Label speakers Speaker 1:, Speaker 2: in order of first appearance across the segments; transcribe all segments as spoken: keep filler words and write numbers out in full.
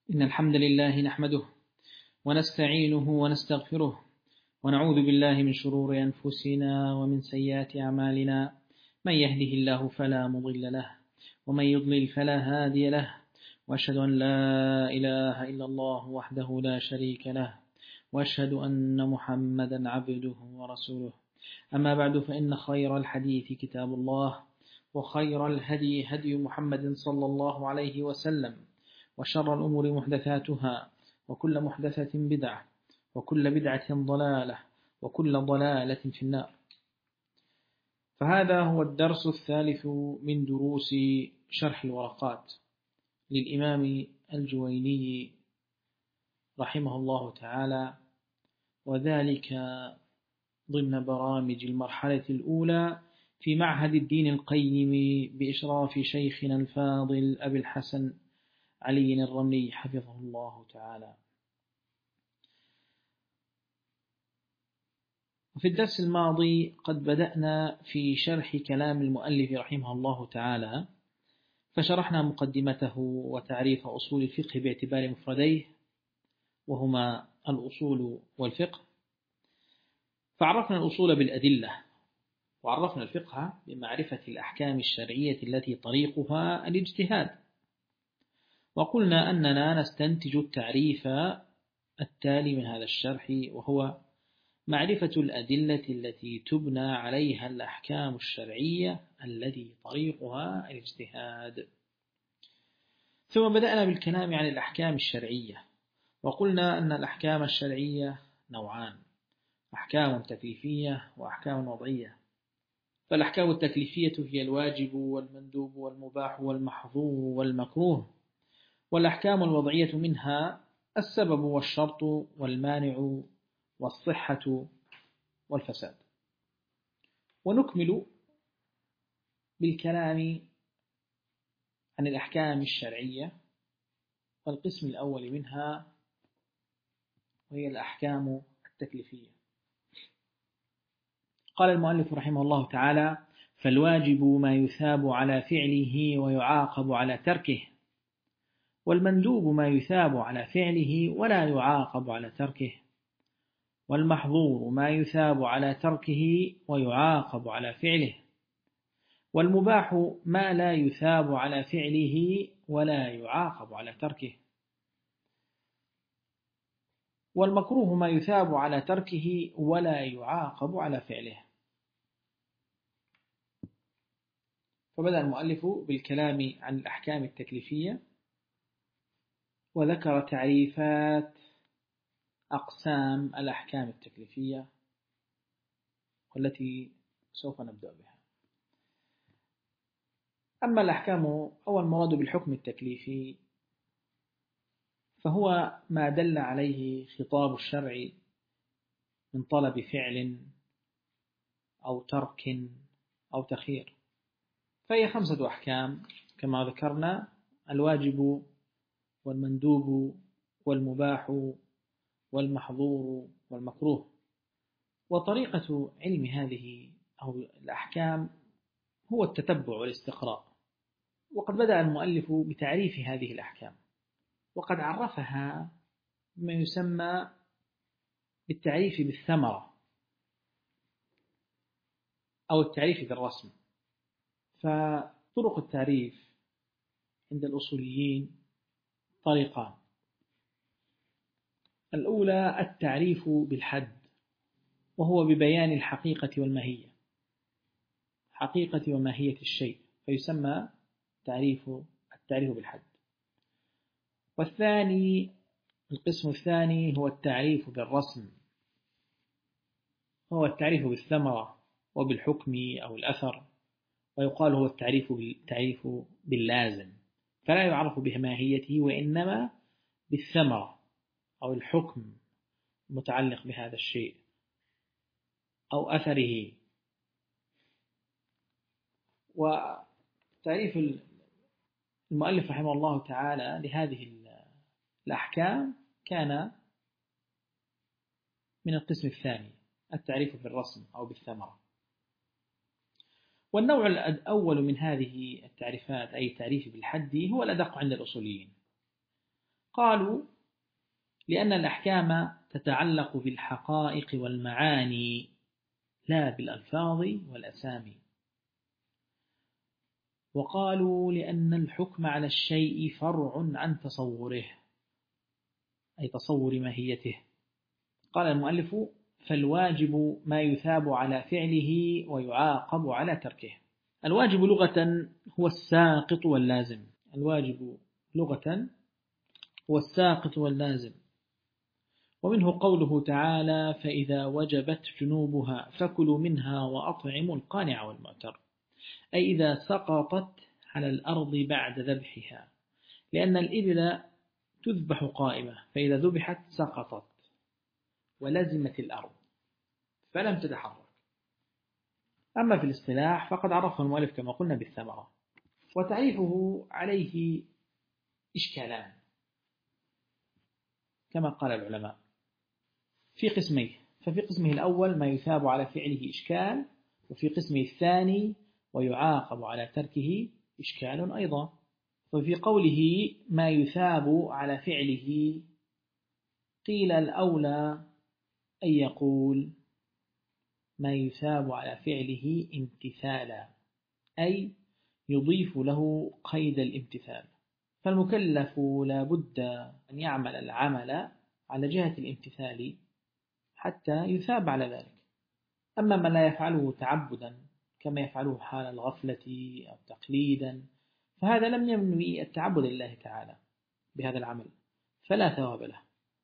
Speaker 1: إن الحمد لله نحمده ونستعينه ونستغفره ونعوذ بالله من شرور أنفسنا ومن سيئات أعمالنا. من يهده الله فلا مضل له ومن يضلل فلا هادي له، وأشهد أن لا إله إلا الله وحده لا شريك له، وأشهد أن محمدا عبده ورسوله. أما بعد، فإن خير الحديث كتاب الله، وخير الهدي هدي محمد صلى الله عليه وسلم، وشر الأمور محدثاتها، وكل محدثة بدعة، وكل بدعة ضلالة، وكل ضلالة في النار. فهذا هو الدرس الثالث من دروس شرح الورقات للإمام الجويني رحمه الله تعالى، وذلك ضمن برامج المرحلة الأولى في معهد الدين القيم بإشراف شيخنا الفاضل أبي الحسن علي الرملي حفظه الله تعالى. وفي الدرس الماضي قد بدأنا في شرح كلام المؤلف رحمه الله تعالى، فشرحنا مقدمته وتعريف أصول الفقه باعتبار مفرديه وهما الأصول والفقه، فعرفنا الأصول بالأدلة، وعرفنا الفقه بمعرفة الأحكام الشرعية التي طريقها الاجتهاد، وقلنا أننا نستنتج التعريف التالي من هذا الشرح، وهو معرفة الأدلة التي تبنى عليها الأحكام الشرعية التي طريقها الاجتهاد. ثم بدأنا بالكلام عن الأحكام الشرعية، وقلنا أن الأحكام الشرعية نوعان: أحكام تكليفية وأحكام وضعية. فالأحكام التكليفية هي الواجب والمندوب والمباح والمحظور والمكروه، والأحكام الوضعية منها السبب والشرط والمانع والصحة والفساد. ونكمل بالكلام عن الأحكام الشرعية، والقسم الأول منها وهي الأحكام التكليفية. قال المؤلف رحمه الله تعالى: فالواجب ما يثاب على فعله ويعاقب على تركه، والمندوب ما يثاب على فعله ولا يعاقب على تركه، والمحظور ما يثاب على تركه ويعاقب على فعله، والمباح ما لا يثاب على فعله ولا يعاقب على تركه، والمكروه ما يثاب على تركه ولا يعاقب على فعله. فبدأ المؤلف بالكلام عن الأحكام التكليفية، وذكر تعريفات أقسام الأحكام التكليفية والتي سوف نبدأ بها. أما الأحكام أو المراد بالحكم التكليفي فهو ما دل عليه خطاب الشرع من طلب فعل أو ترك أو تخيير، فهي خمسة أحكام كما ذكرنا: الواجب والمندوب والمباح والمحظور والمكروه. وطريقة علم هذه أو الأحكام هو التتبع والاستقراء. وقد بدأ المؤلف بتعريف هذه الأحكام، وقد عرفها بما يسمى بالتعريف بالثمرة أو التعريف بالرسم. فطرق التعريف عند الأصوليين طريقان: الأولى التعريف بالحد، وهو ببيان الحقيقة والماهية، حقيقة وماهية الشيء، فيسمى تعريف التعريف بالحد. والثاني القسم الثاني هو التعريف بالرسم، هو التعريف بالثمرة وبالحكم أو الأثر، ويقال هو التعريف بالتعريف باللازم، فلا يعرف بماهيته وإنما بالثمرة أو الحكم المتعلق بهذا الشيء أو أثره. وتعريف المؤلف رحمه الله تعالى لهذه الأحكام كان من القسم الثاني: التعريف بالرسم أو بالثمرة. والنوع الأول من هذه التعريفات أي التعريف بالحد هو الأدق عند الأصوليين، قالوا لأن الأحكام تتعلق بالحقائق والمعاني لا بالألفاظ والأسامي. وقالوا لأن الحكم على الشيء فرع عن تصوره، أي تصور ماهيته. قال المؤلف: فالواجب ما يثاب على فعله ويعاقب على تركه. الواجب لغة هو الساقط واللازم. الواجب لغة هو الساقط واللازم. ومنه قوله تعالى: فإذا وجبت جنوبها فكلوا منها وأطعموا القانع والمعتر، أي إذا سقطت على الأرض بعد ذبحها، لأن الإبل تذبح قائمة، فإذا ذبحت سقطت ولزمت الأرض فلم تتحرك. أما في الاصطلاح فقد عرفه المؤلف كما قلنا بالثمرة، وتعريفه عليه إشكالان كما قال العلماء في قسميه. ففي قسمه الأول ما يثاب على فعله إشكال، وفي قسمه الثاني ويعاقب على تركه إشكال أيضا. وفي قوله ما يثاب على فعله قيل الأولى أن يقول ما يثاب على فعله امتثالا، أي يضيف له قيد الامتثال، فالمكلف لا بد أن يعمل العمل على جهة الامتثال حتى يثاب على ذلك. أما من لا يفعله تعبدا كما يفعله حال الغفلة أو تقليدا فهذا لم ينوي التعبد لله تعالى بهذا العمل فلا ثواب له.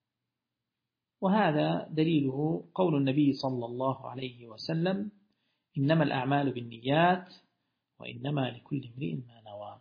Speaker 1: وهذا دليله قول النبي صلى الله عليه وسلم: إنما الأعمال بالنيات وإنما لكل امرئ ما نوى.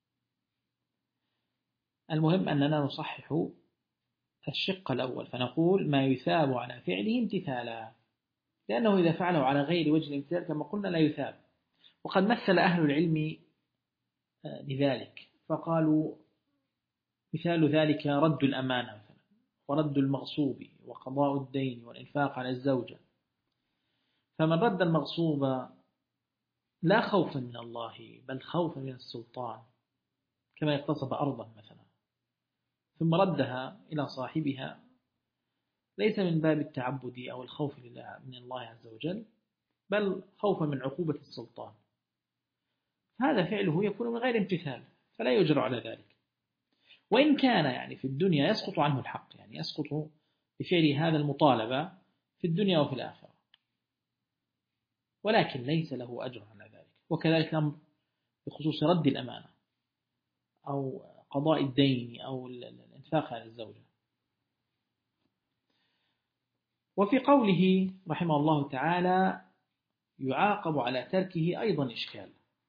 Speaker 1: المهم أننا نصحح الشق الأول فنقول ما يثاب على فعله امتثالا، لأنه إذا فعله على غير وجه الامتثال كما قلنا لا يثاب. وقد مثل أهل العلم لذلك فقالوا مثال ذلك رد الأمانة مثلا، ورد المغصوب، وقضاء الدين، والإنفاق على الزوجة. فمن رد المغصوب لا خوفا من الله بل خوفا من السلطان، كما اغتصب أرضا مثلا ثم ردها إلى صاحبها، ليس من باب التعبد أو الخوف لله من الله عز وجل بل خوفا من عقوبة السلطان، هذا فعله يكون من غير امتثال فلا يجرى على ذلك. وإن كان يعني في الدنيا يسقط عنه الحق، يعني يسقط بفعل هذا المطالبة في الدنيا وفي الآخرة، ولكن ليس له أجر على ذلك. وكذلك الأمر بخصوص رد الأمانة أو قضاء الدين أو الإنفاق على الزوجة. وفي قوله رحمه الله تعالى يعاقب على تركه أيضا إشكال،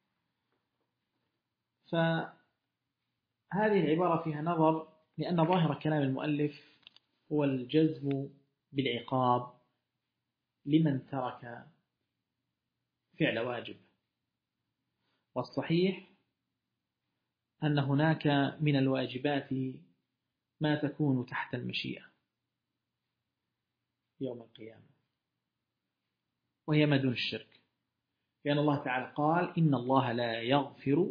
Speaker 1: فهذه العبارة فيها نظر، لأن ظاهر كلام المؤلف هو الجزم بالعقاب لمن ترك فعل واجب، والصحيح أن هناك من الواجبات ما تكون تحت المشيئة يوم القيامة، وهي ما دون الشرك، لأن الله تعالى قال: إن الله لا يغفر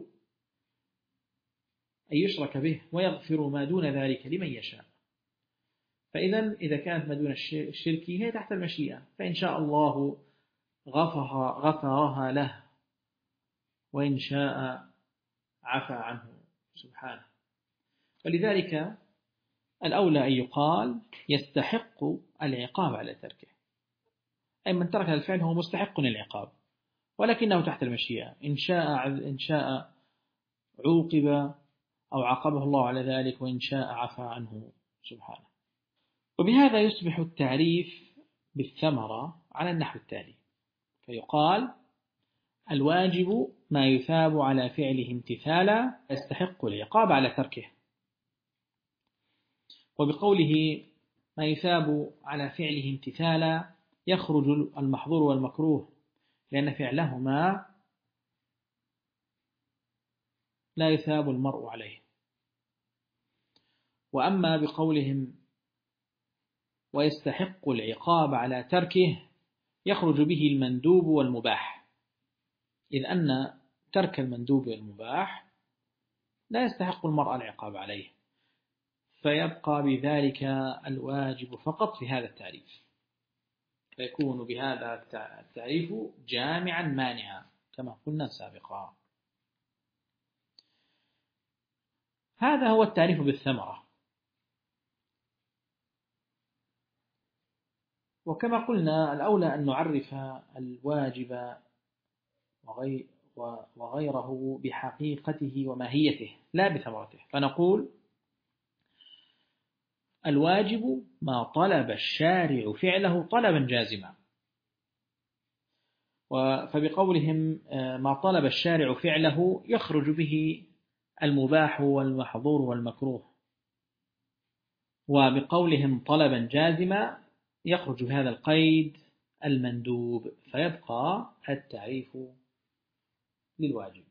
Speaker 1: أن يشرك به ويغفر ما دون ذلك لمن يشاء. فإذا إذا كانت ما دون الشرك هي تحت المشيئة، فإن شاء الله غفرها, غفرها له، وإن شاء عفى عنه سبحانه. ولذلك الأولى أن يقال يستحق العقاب على تركه، أي من ترك الفعل هو مستحق العقاب، ولكنه تحت المشيئة، إن شاء إن شاء عوقب أو عاقبه الله على ذلك، وإن شاء عفى عنه سبحانه. وبهذا يصبح التعريف بالثمرة على النحو التالي، فيقال: الواجب ما يثاب على فعله امتثالا يستحق العقاب على تركه. وبقوله ما يثاب على فعله امتثالا يخرج المحظور والمكروه، لأن فعلهما لا يثاب المرء عليه. وأما بقولهم ويستحق العقاب على تركه يخرج به المندوب والمباح، إذ أن ترك المندوب والمباح لا يستحق المرء العقاب عليه، فيبقى بذلك الواجب فقط في هذا التعريف، فيكون بهذا التعريف جامعا مانعا كما قلنا سابقا. هذا هو التعريف بالثمرة. وكما قلنا الأولى أن نعرف الواجب وغيره بحقيقته وماهيته لا بثمرته، فنقول الواجب ما طلب الشارع فعله طلبا جازما، فبقولهم ما طلب الشارع فعله يخرج به المباح والمحظور والمكروه، وبقولهم طلبا جازما يخرج بهذا القيد المندوب، فيبقى التعريف للواجب.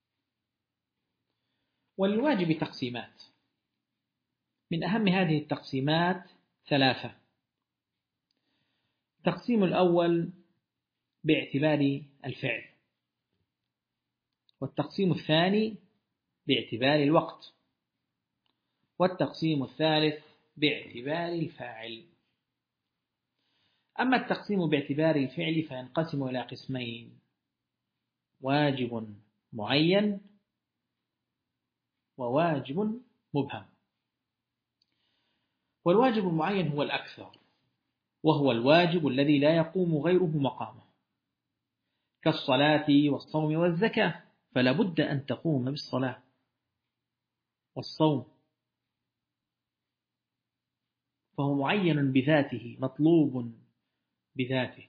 Speaker 1: وللواجب تقسيمات، من أهم هذه التقسيمات ثلاثة. التقسيم الأول باعتبار الفعل، والتقسيم الثاني باعتبار الوقت، والتقسيم الثالث باعتبار الفاعل. أما التقسيم باعتبار الفعل فينقسم إلى قسمين: واجب معين وواجب مبهم. والواجب المعين هو الأكثر، وهو الواجب الذي لا يقوم غيره مقامه، كالصلاة والصوم والزكاة، فلا بد أن تقوم بالصلاة والصوم، فهو معين بذاته مطلوب بذاته.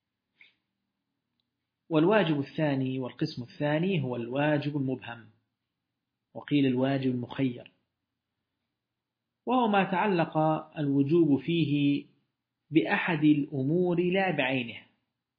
Speaker 1: والواجب الثاني والقسم الثاني هو الواجب المبهم، وقيل الواجب المخير، وهو ما تعلق الوجوب فيه بأحد الأمور لا بعينه،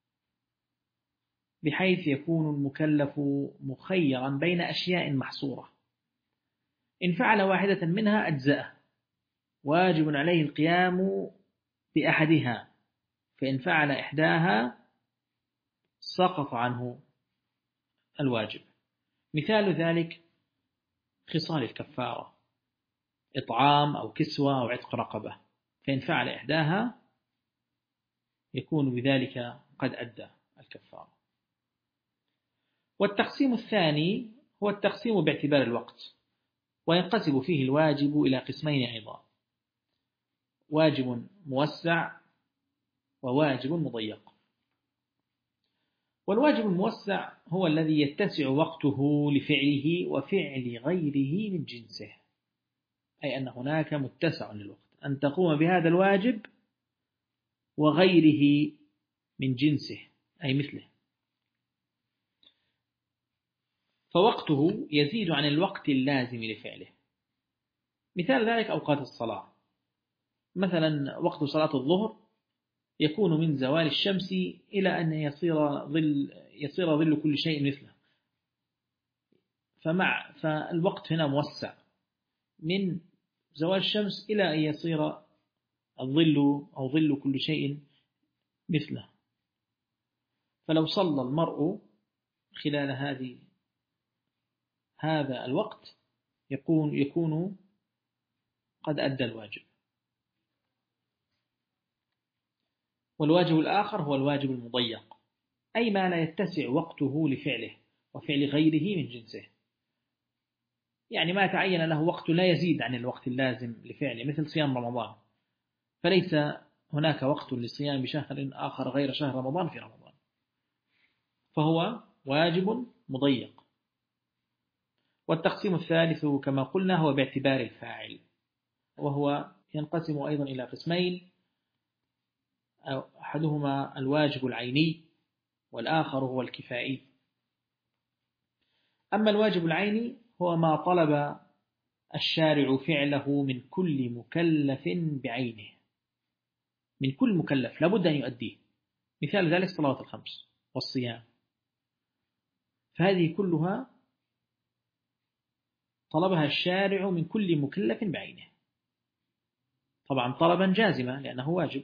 Speaker 1: بحيث يكون المكلف مخيرا بين أشياء محصورة، إن فعل واحدة منها أجزأه، واجب عليه القيام بأحدها، فإن فعل إحداها سقط عنه الواجب. مثال ذلك خصال الكفارة: إطعام أو كسوة أو عتق رقبة، فإن فعل إحداها يكون بذلك قد أدى الكفارة. والتقسيم الثاني هو التقسيم باعتبار الوقت، وينقسم فيه الواجب إلى قسمين أيضا: واجب موسع وواجب مضيق. والواجب الموسع هو الذي يتسع وقته لفعله وفعل غيره من جنسه، أي أن هناك متسع للوقت أن تقوم بهذا الواجب وغيره من جنسه أي مثله، فوقته يزيد عن الوقت اللازم لفعله. مثال ذلك أوقات الصلاة، مثلا وقت صلاة الظهر يكون من زوال الشمس إلى أن يصير ظل يصير ظل كل شيء مثله، فمع فالوقت هنا موسع من زوال الشمس إلى أن يصير الظل أو ظل كل شيء مثله. فلو صلى المرء خلال هذه هذا الوقت يكون يكون قد أدى الواجب. والواجب الآخر هو الواجب المضيق، أي ما لا يتسع وقته لفعله وفعل غيره من جنسه، يعني ما تعين له وقت لا يزيد عن الوقت اللازم لفعله، مثل صيام رمضان، فليس هناك وقت لصيام شهر آخر غير شهر رمضان في رمضان، فهو واجب مضيق. والتقسيم الثالث كما قلنا هو باعتبار الفاعل، وهو ينقسم أيضا إلى قسمين: أحدهما الواجب العيني والآخر هو الكفائي. أما الواجب العيني هو ما طلب الشارع فعله من كل مكلف بعينه، من كل مكلف لابد أن يؤديه، مثال ذلك الصلوات الخمس والصيام، فهذه كلها طلبها الشارع من كل مكلف بعينه، طبعا طلبا جازما لأنه واجب.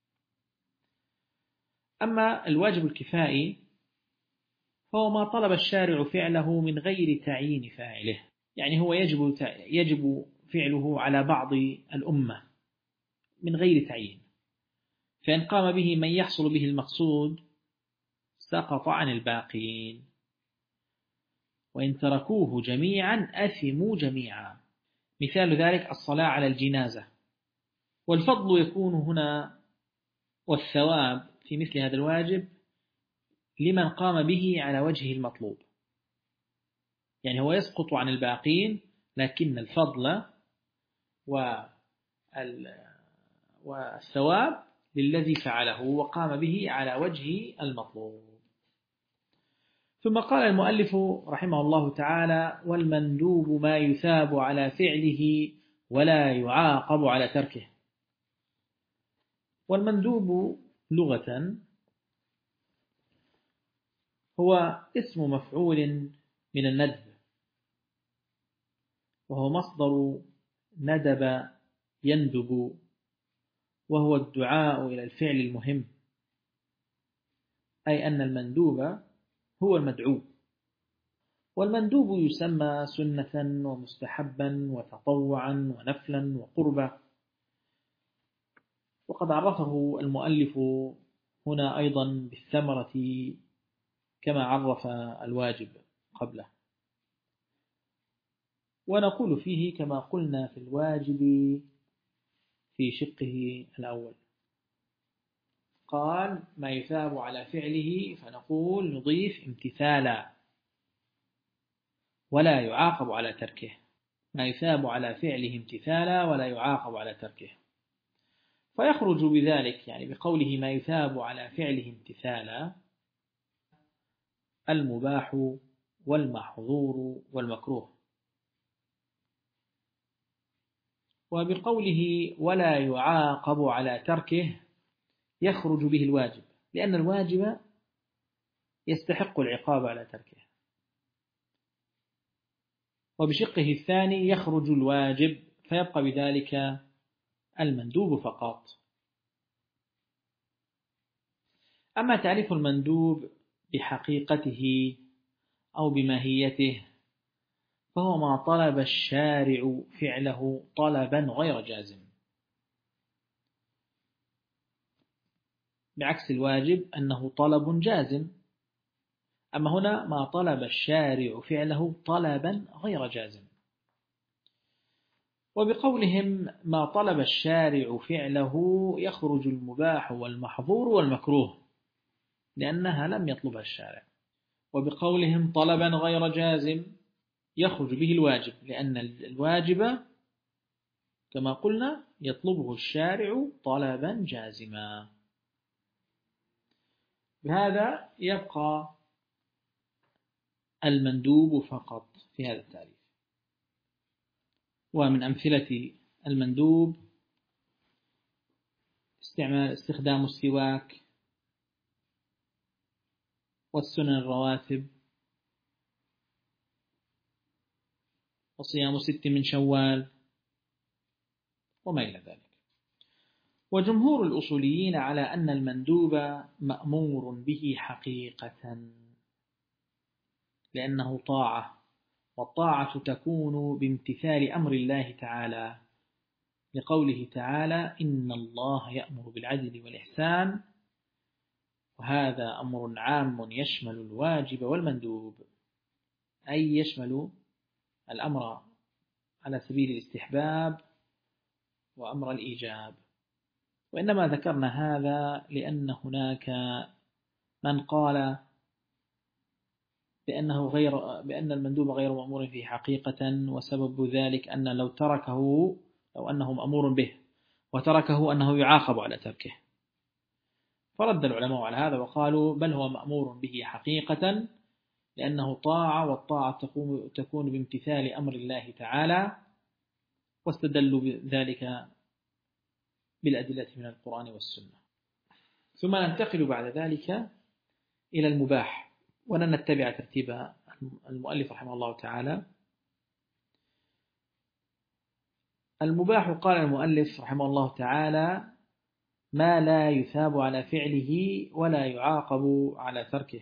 Speaker 1: أما الواجب الكفائي فهو ما طلب الشارع فعله من غير تعيين فاعله، يعني هو يجب يجب فعله على بعض الأمة من غير تعيين، فإن قام به من يحصل به المقصود سقط عن الباقين، وإن تركوه جميعا أثموا جميعا. مثال ذلك الصلاة على الجنازة، والفضل يكون هنا والثواب في مثل هذا الواجب لمن قام به على وجه المطلوب، يعني هو يسقط عن الباقين، لكن الفضل والثواب للذي فعله وقام به على وجه المطلوب. ثم قال المؤلف رحمه الله تعالى: والمندوب ما يثاب على فعله ولا يعاقب على تركه. والمندوب لغة هو اسم مفعول من الندب، وهو مصدر ندب يندب، وهو الدعاء إلى الفعل المهم، أي أن المندوب هو المدعو. والمندوب يسمى سنة ومستحبا وتطوعا ونفلا وقربا. وقد عرفه المؤلف هنا أيضا بالثمرة كما عرف الواجب قبله. ونقول فيه كما قلنا في الواجب في شقه الأول. قال: ما يثاب على فعله، فنقول نضيف امتثالا ولا يعاقب على تركه. ما يثاب على فعله امتثالا ولا يعاقب على تركه. فيخرج بذلك، يعني بقوله ما يثاب على فعله امتثالا، المباح والمحظور والمكروه. وبقوله ولا يعاقب على تركه يخرج به الواجب، لأن الواجب يستحق العقاب على تركه. وبشقه الثاني يخرج الواجب، فيبقى بذلك المندوب فقط. أما تعريف المندوب بحقيقته أو بماهيته، فهو ما طلب الشارع فعله طلبا غير جازم، بعكس الواجب أنه طلب جازم. أما هنا ما طلب الشارع فعله طلبا غير جازم. وبقولهم ما طلب الشارع فعله يخرج المباح والمحظور والمكروه، لأنها لم يطلبها الشارع. وبقولهم طلبا غير جازم يخرج به الواجب، لأن الواجب كما قلنا يطلبه الشارع طلبا جازما. بهذا يبقى المندوب فقط في هذا التعريف. ومن أمثلة المندوب استعمال استخدام السواك، والسنن الرواتب، وصيام ست من شوال، وما إلى ذلك. وجمهور الأصوليين على أن المندوب مأمور به حقيقة، لأنه طاعة، والطاعة تكون بامتثال أمر الله تعالى، لقوله تعالى: إن الله يأمر بالعدل والإحسان. وهذا أمر عام يشمل الواجب والمندوب، أي يشمل الأمر على سبيل الاستحباب وأمر الإيجاب. وإنما ذكرنا هذا لأن هناك من قال بأنه غير بأن المندوب غير مأمور فيه حقيقة، وسبب ذلك أن لو تركه لو أنه مأمور به وتركه أنه يعاقب على تركه. فرد العلماء على هذا وقالوا بل هو مأمور به حقيقة، لأنه طاعة، والطاعة تكون بامتثال أمر الله تعالى، واستدلوا بذلك بالأدلة من القرآن والسنة. ثم ننتقل بعد ذلك إلى المباح، ولن نتبع ترتيب المؤلف رحمه الله تعالى. المباح قال المؤلف رحمه الله تعالى: ما لا يثاب على فعله ولا يعاقب على تركه.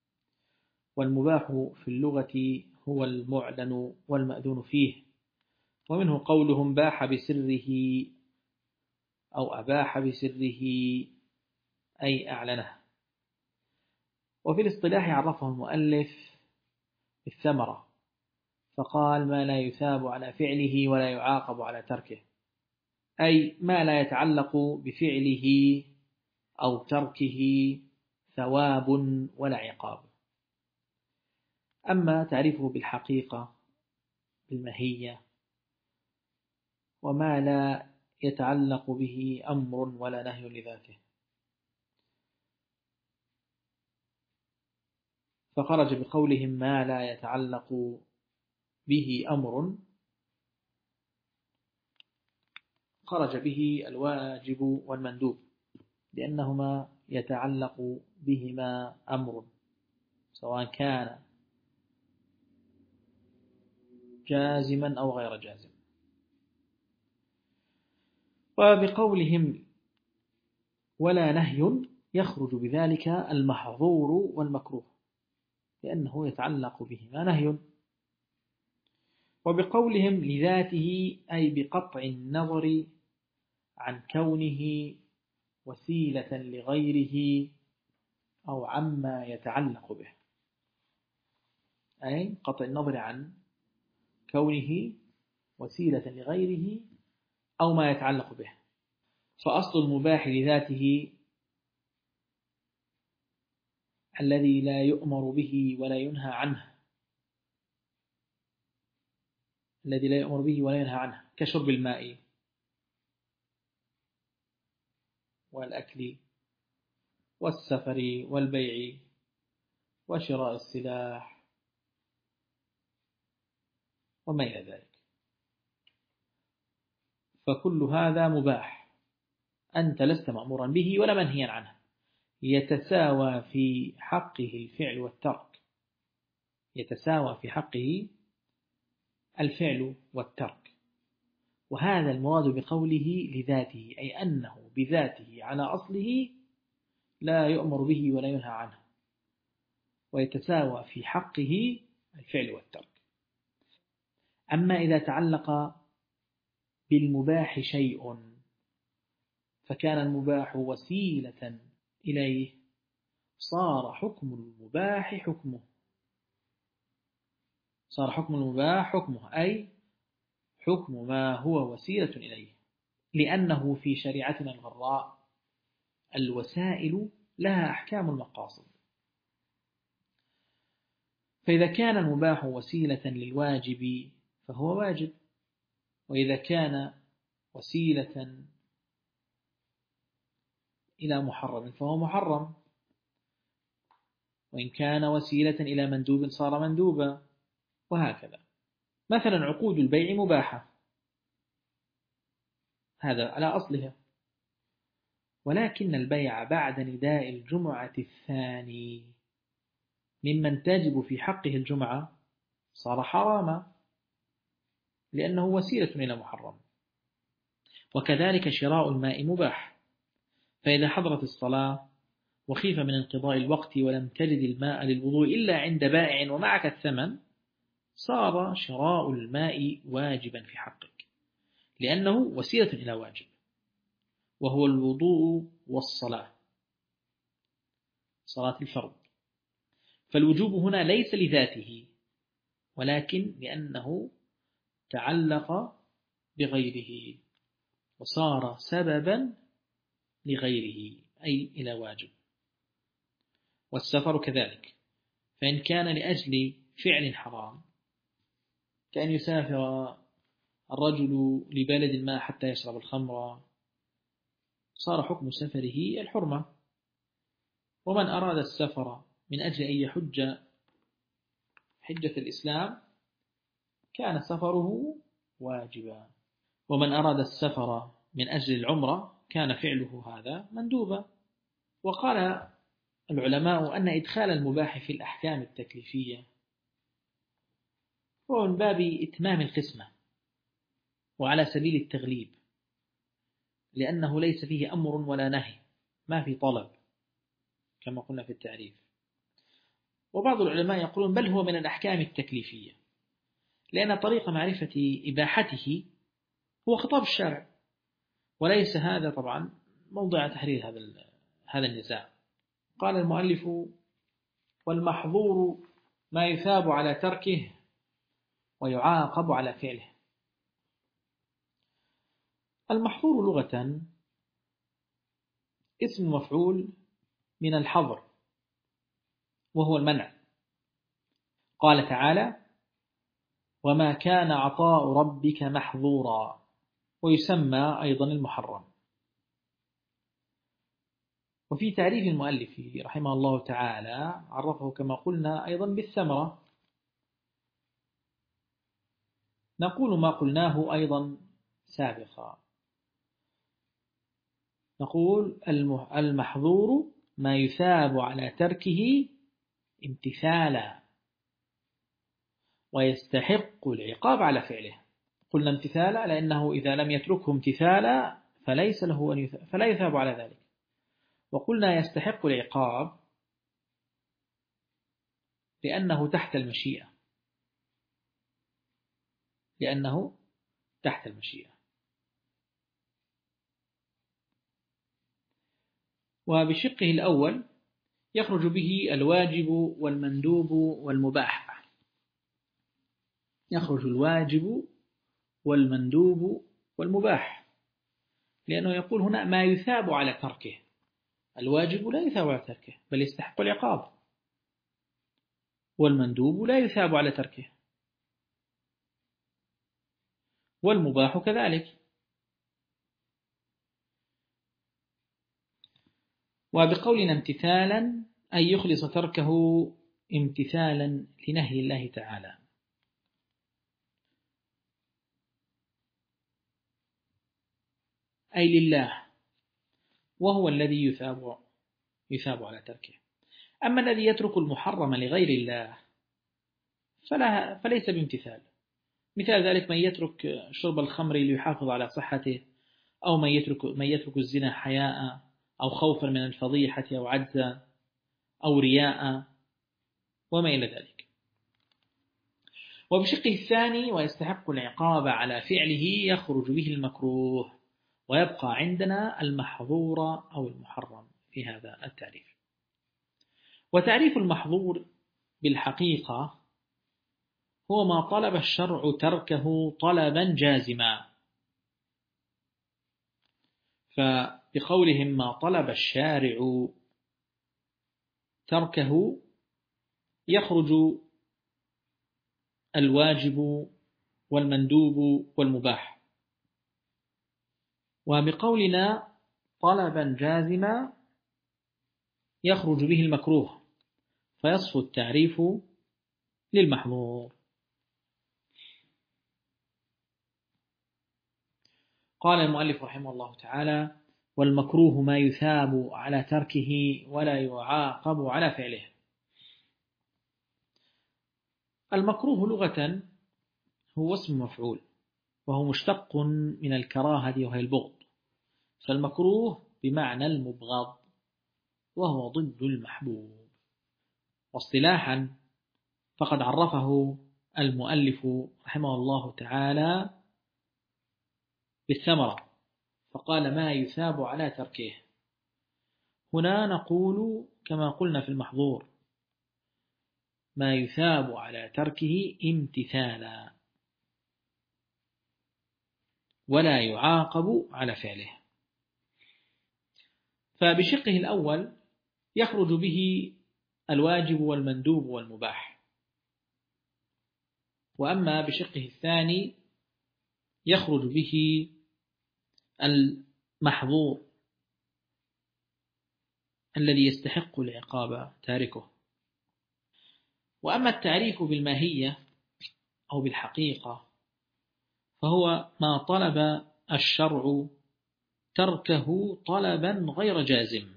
Speaker 1: والمباح في اللغة هو المعلن والمأذون فيه، ومنه قولهم باح بسره أو أباح بسره أي أعلنه. وفي الاصطلاح عرفه المؤلف بالثمرة فقال ما لا يثاب على فعله ولا يعاقب على تركه، أي ما لا يتعلق بفعله أو تركه ثواب ولا عقاب. أما تعريفه بالحقيقة بالماهية وما لا يتعلق به أمر ولا نهي لذاته، فخرج بقولهم ما لا يتعلق به أمر، خرج به الواجب والمندوب لأنهما يتعلق بهما أمر سواء كان جازما أو غير جازم. وبقولهم ولا نهي يخرج بذلك المحظور والمكروه لأنه يتعلق بهما نهي. وبقولهم لذاته أي بقطع النظر عن كونه وسيلة لغيره أو عما يتعلق به، أي قطع النظر عن كونه وسيلة لغيره أو ما يتعلق به. فأصل المباح لذاته الذي لا يؤمر به ولا ينهى عنه، الذي لا يؤمر به ولا ينهى عنه كشرب الماء والأكل والسفر والبيع وشراء السلاح وما إلى ذلك، فكل هذا مباح أنت لست مأمورا به ولا منهيا عنه، يتساوى في حقه الفعل والترك، يتساوى في حقه الفعل والترك. وهذا المراد بقوله لذاته أي أنه بذاته على أصله لا يؤمر به ولا ينهى عنه، ويتساوى في حقه الفعل والترك. أما إذا تعلق بالمباح شيء فكان المباح وسيلة إليه صار حكم المباح حكمه، صار حكم المباح حكمه أي حكم ما هو وسيلة إليه، لأنه في شريعتنا الغراء الوسائل لها أحكام المقاصد، فإذا كان المباح وسيلة للواجب فهو واجب، وإذا كان وسيلة إلى محرم فهو محرم، وإن كان وسيلة إلى مندوب صار مندوبا، وهكذا. مثلا عقود البيع مباحة هذا على أصلها، ولكن البيع بعد نداء الجمعة الثاني ممن تجب في حقه الجمعة صار حراما لأنه وسيلة إلى محرم. وكذلك شراء الماء مباح، فإذا حضرت الصلاة وخيف من انقضاء الوقت ولم تجد الماء للوضوء إلا عند بائع ومعك الثمن صار شراء الماء واجبا في حقك لأنه وسيلة إلى واجب وهو الوضوء والصلاة، صلاة الفرض. فالوجوب هنا ليس لذاته ولكن لأنه تعلق بغيره وصار سببا لغيره أي إلى واجب. والسفر كذلك، فإن كان لأجل فعل حرام كأن يسافر الرجل لبلد ما حتى يشرب الخمر صار حكم سفره الحرمة. ومن أراد السفر من أجل أن يحج حجة الإسلام كان سفره واجبا، ومن أراد السفر من أجل العمرة كان فعله هذا مندوبا. وقال العلماء أن إدخال المباح في الأحكام التكليفية هو من باب إتمام القسمة وعلى سبيل التغليب، لأنه ليس فيه أمر ولا نهي، ما في طلب كما قلنا في التعريف. وبعض العلماء يقولون بل هو من الأحكام التكليفية لأن طريق معرفة إباحته هو خطاب الشارع، وليس هذا طبعا موضع تحرير هذا هذا النزاع. قال المؤلف: والمحظور ما يثاب على تركه ويعاقب على فعله. المحظور لغة اسم مفعول من الحظر، وهو المنع. قال تعالى: وما كان عطاء ربك محظورا، ويسمى أيضا المحرم. وفي تعريف المؤلف رحمه الله تعالى عرفه كما قلنا أيضا بالثمرة. نقول ما قلناه أيضا سابقا، نقول المحظور ما يثاب على تركه امتثالا ويستحق العقاب على فعله. قلنا امتثالا لأنه إذا لم يتركه امتثالا فليس له أن يثاب، فلا يثاب على ذلك. وقلنا يستحق العقاب لأنه تحت المشيئة، لأنه تحت المشيئة. وبشقه الأول يخرج به الواجب والمندوب والمباح. يخرج الواجب والمندوب والمباح، لأنه يقول هنا ما يثاب على تركه. الواجب لا يثاب على تركه بل يستحق العقاب، والمندوب لا يثاب على تركه، والمباح كذلك. وبقولنا امتثالا أي يخلص تركه امتثالا لنهي الله تعالى. أي لله، وهو الذي يثاب يثاب على تركه. أما الذي يترك المحرم لغير الله فلا فليس بامتثال. مثال ذلك من يترك شرب الخمر ليحافظ على صحته، أو من يترك من يترك الزنا حياء أو خوفا من الفضيحة أو عجزا أو رياء وما إلى ذلك. وبشقه الثاني ويستحق العقاب على فعله يخرج به المكروه، ويبقى عندنا المحظور أو المحرم في هذا التعريف. وتعريف المحظور بالحقيقة هو ما طلب الشرع تركه طلبا جازما. فبقولهم ما طلب الشارع تركه يخرج الواجب والمندوب والمباح. وبقولنا طلبا جازما يخرج به المكروه، فيصفو التعريف للمحظور. قال المؤلف رحمه الله تعالى: والمكروه ما يثاب على تركه ولا يعاقب على فعله. المكروه لغة هو اسم مفعول، وهو مشتق من الكراهة وهي البغض، فالمكروه بمعنى المبغض وهو ضد المحبوب. واصطلاحا فقد عرفه المؤلف رحمه الله تعالى بالثمرة، فقال ما يثاب على تركه. هنا نقول كما قلنا في المحظور: ما يثاب على تركه امتثالا ولا يعاقب على فعله. فبشقه الأول يخرج به الواجب والمندوب والمباح، وأما بشقه الثاني يخرج به المحظور الذي يستحق العقاب تاركه. وأما التعريف بالماهية أو بالحقيقة فهو ما طلب الشرع تركه طلبا غير جازم.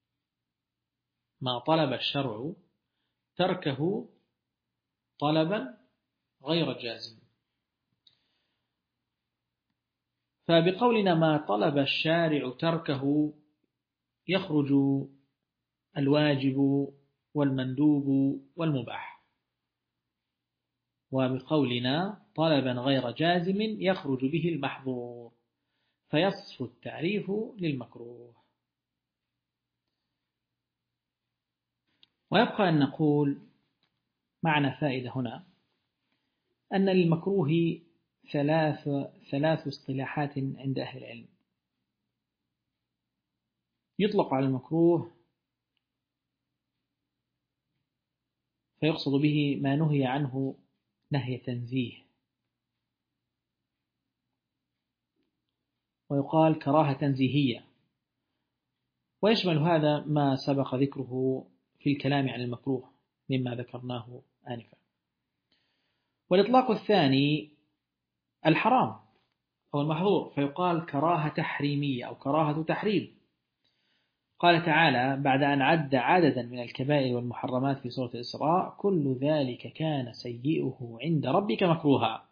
Speaker 1: ما طلب الشرع تركه طلبا غير جازم. فبقولنا ما طلب الشارع تركه يخرج الواجب والمندوب والمباح. وبقولنا طلبا غير جازم يخرج به المحظور، فيصف التعريف للمكروه. ويبقى أن نقول معنى فائدة هنا أن للمكروه ثلاث ثلاث اصطلاحات عند أهل العلم. يطلق على المكروه فيقصد به ما نهي عنه نهي تنزيه، ويقال كراهة تنزيهية، ويشمل هذا ما سبق ذكره في الكلام عن المكروه مما ذكرناه آنفا. والإطلاق الثاني الحرام أو المحظور، فيقال كراهة تحريمية أو كراهة تحريم. قال تعالى بعد أن عد عددا من الكبائر والمحرمات في سورة الإسراء: كل ذلك كان سيئه عند ربك مكروها.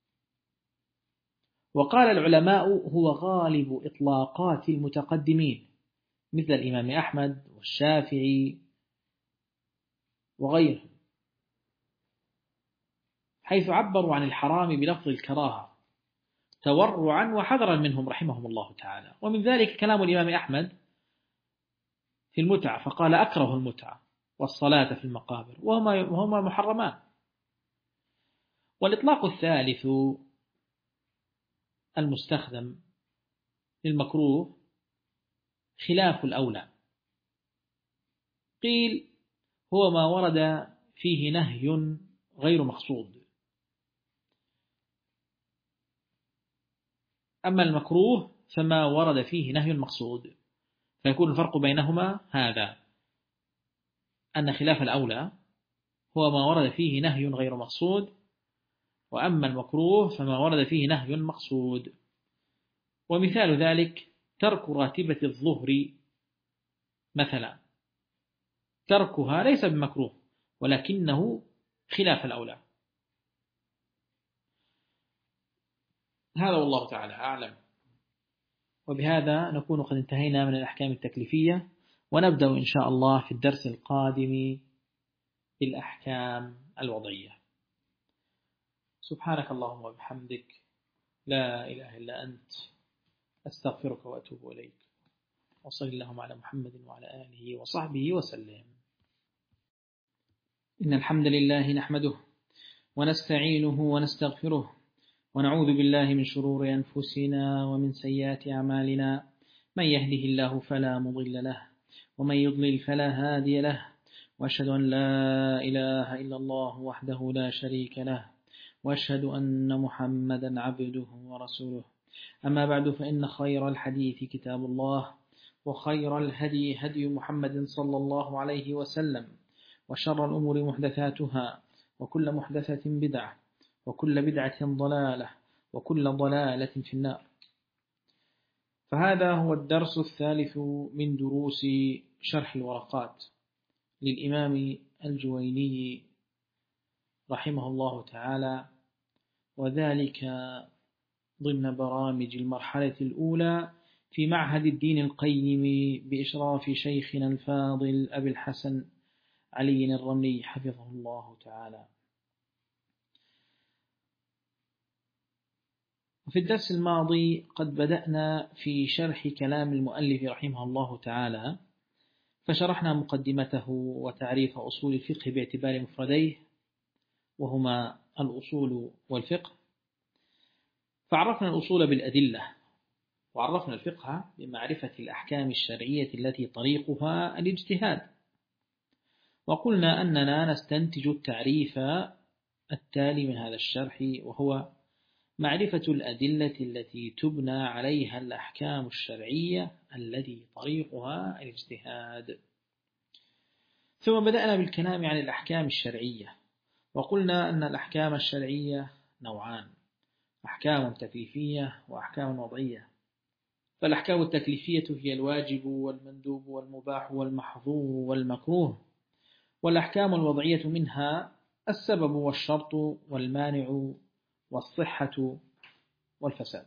Speaker 1: وقال العلماء هو غالب إطلاقات المتقدمين مثل الإمام أحمد والشافعي وغيرهم، حيث عبروا عن الحرام بلفظ الكراهة تورعا وحذرا منهم رحمهم الله تعالى. ومن ذلك كلام الإمام أحمد في المتعة، فقال أكره المتعة والصلاة في المقابر وهما, وهما محرمان. والإطلاق الثالث المستخدم للمكروه خلاف الأولى، قيل هو ما ورد فيه نهي غير مقصود. أما المكروه فما ورد فيه نهي مقصود، فيكون الفرق بينهما هذا، أن خلاف الأولى هو ما ورد فيه نهي غير مقصود، وأما المكروه فما ورد فيه نهي مقصود. ومثال ذلك ترك راتبة الظهر مثلا، تركها ليس بمكروه ولكنه خلاف الأولى. هذا والله تعالى أعلم. وبهذا نكون قد انتهينا من الأحكام التكليفية، ونبدأ إن شاء الله في الدرس القادم بالأحكام الوضعية. سبحانك اللهم وبحمدك، لا إله إلا أنت، أستغفرك وأتوب إليك، وصل اللهم على محمد وعلى آله وصحبه وسلم. إن الحمد لله نحمده ونستعينه ونستغفره، ونعوذ بالله من شرور أنفسنا ومن سيئات أعمالنا، من يهده الله فلا مضل له ومن يضلل فلا هادي له، وأشهد أن لا إله إلا الله وحده لا شريك له، وأشهد أن محمدا عبده ورسوله. أما بعد، فإن خير الحديث كتاب الله، وخير الهدي هدي محمد صلى الله عليه وسلم، وشر الأمور محدثاتها، وكل محدثة بدعة، وكل بدعة ضلالة، وكل ضلالة في النار. فهذا هو الدرس الثالث من دروس شرح الورقات للإمام الجويني رحمه الله تعالى، وذلك ضمن برامج المرحلة الأولى في معهد الدين القيم بإشراف شيخنا الفاضل أبي الحسن علي الرملي حفظه الله تعالى. وفي الدرس الماضي قد بدأنا في شرح كلام المؤلف رحمه الله تعالى، فشرحنا مقدمته وتعريف أصول الفقه باعتبار مفرديه وهما الأصول والفقه، فعرفنا الأصول بالأدلة، وعرفنا الفقه بمعرفة الأحكام الشرعية التي طريقها الاجتهاد، وقلنا أننا نستنتج التعريف التالي من هذا الشرح، وهو معرفة الأدلة التي تبنى عليها الأحكام الشرعية التي طريقها الاجتهاد. ثم بدأنا بالكلام عن الأحكام الشرعية، وقلنا أن الأحكام الشرعية نوعان: أحكام تكليفية وأحكام وضعية. فالأحكام التكليفية هي الواجب والمندوب والمباح والمحظور والمكروه، والأحكام الوضعية منها السبب والشرط والمانع والصحة والفساد.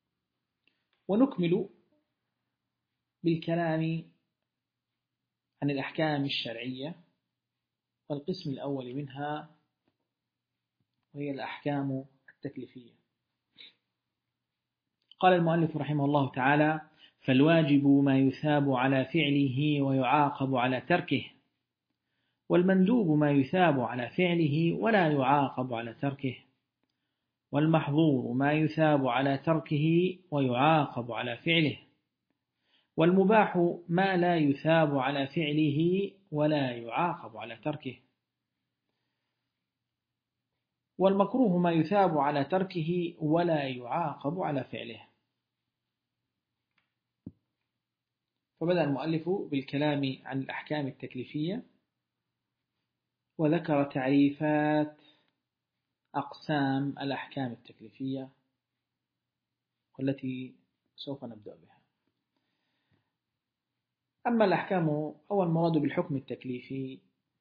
Speaker 1: ونكمل بالكلام عن الأحكام الشرعية، والقسم الأول منها وهي الأحكام التكليفية. قال المؤلف رحمه الله تعالى: فالواجب ما يثاب على فعله ويعاقب على تركه، والمندوب ما يثاب على فعله ولا يعاقب على تركه، والمحظور ما يثاب على تركه ويعاقب على فعله، والمباح ما لا يثاب على فعله ولا يعاقب على تركه، والمكروه ما يثاب على تركه ولا يعاقب على فعله. فبدأ المؤلف بالكلام عن الأحكام التكليفية، وذكر تعريفات أقسام الأحكام التكليفية والتي سوف نبدأ بها. أما الأحكام أو المراد بالحكم التكليفي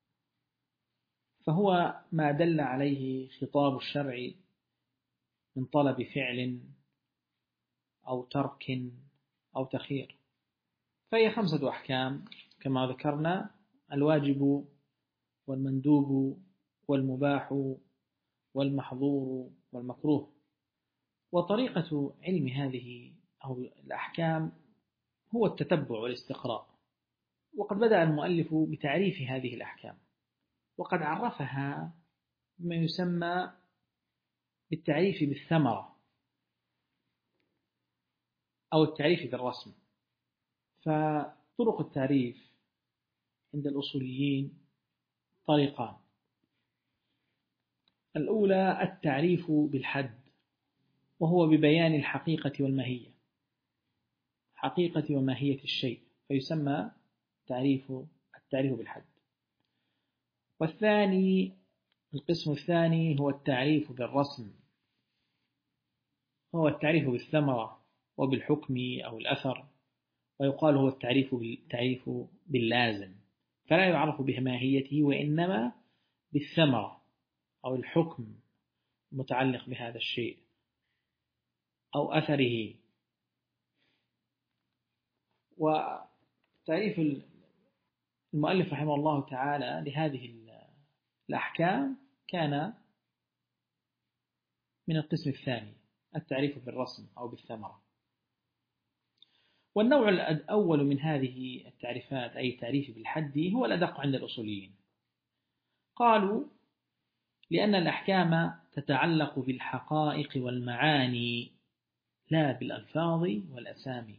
Speaker 1: فهو ما دل عليه خطاب الشرع من طلب فعل أو ترك أو تخير، فهي خمسة أحكام كما ذكرنا: الواجب والمندوب والمباح والمحظور والمكروه. وطريقة علم هذه أو الأحكام هو التتبع والاستقراء. وقد بدأ المؤلف بتعريف هذه الأحكام، وقد عرفها بما يسمى بالتعريف بالثمرة أو التعريف بالرسم. فطرق التعريف عند الأصوليين طريقان: الأولى التعريف بالحد، وهو ببيان الحقيقة والماهية، حقيقة وماهية الشيء، فيسمى تعريف التعريف بالحد. والثاني القسم الثاني هو التعريف بالرسم، هو التعريف بالثمرة وبالحكم أو الأثر، ويقال هو التعريف بالتعريف باللازم، فلا يعرف بماهيته وإنما بالثمرة أو الحكم المتعلق بهذا الشيء أو أثره. وتعريف المؤلف رحمه الله تعالى لهذه الأحكام كان من القسم الثاني، التعريف بالرسم أو بالثمرة. والنوع الأول من هذه التعريفات أي التعريف بالحد هو الأدق عند الأصوليين. قالوا لأن الأحكام تتعلق بالحقائق والمعاني لا بالألفاظ والأسامي.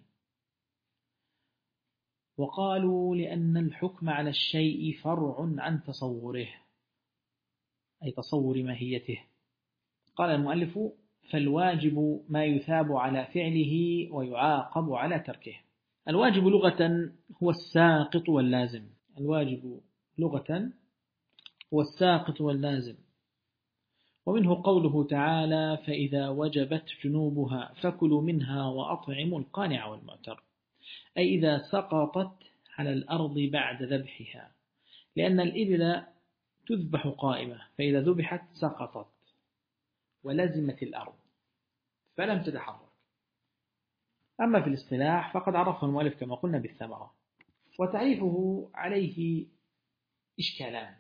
Speaker 1: وقالوا لأن الحكم على الشيء فرع عن تصوره أي تصور ماهيته. قال المؤلف: فالواجب ما يثاب على فعله ويعاقب على تركه. الواجب لغة هو الساقط واللازم. الواجب لغة هو الساقط واللازم، ومنه قوله تعالى: فإذا وجبت جنوبها فكلوا منها وأطعموا القانع والمعتر، أي إذا سقطت على الأرض بعد ذبحها، لأن الإبل تذبح قائمة، فإذا ذبحت سقطت ولزمت الأرض فلم تتحرك. أما في الاصطلاح فقد عرفه المؤلف كما قلنا بالثمرة. وتعريفه عليه إشكالان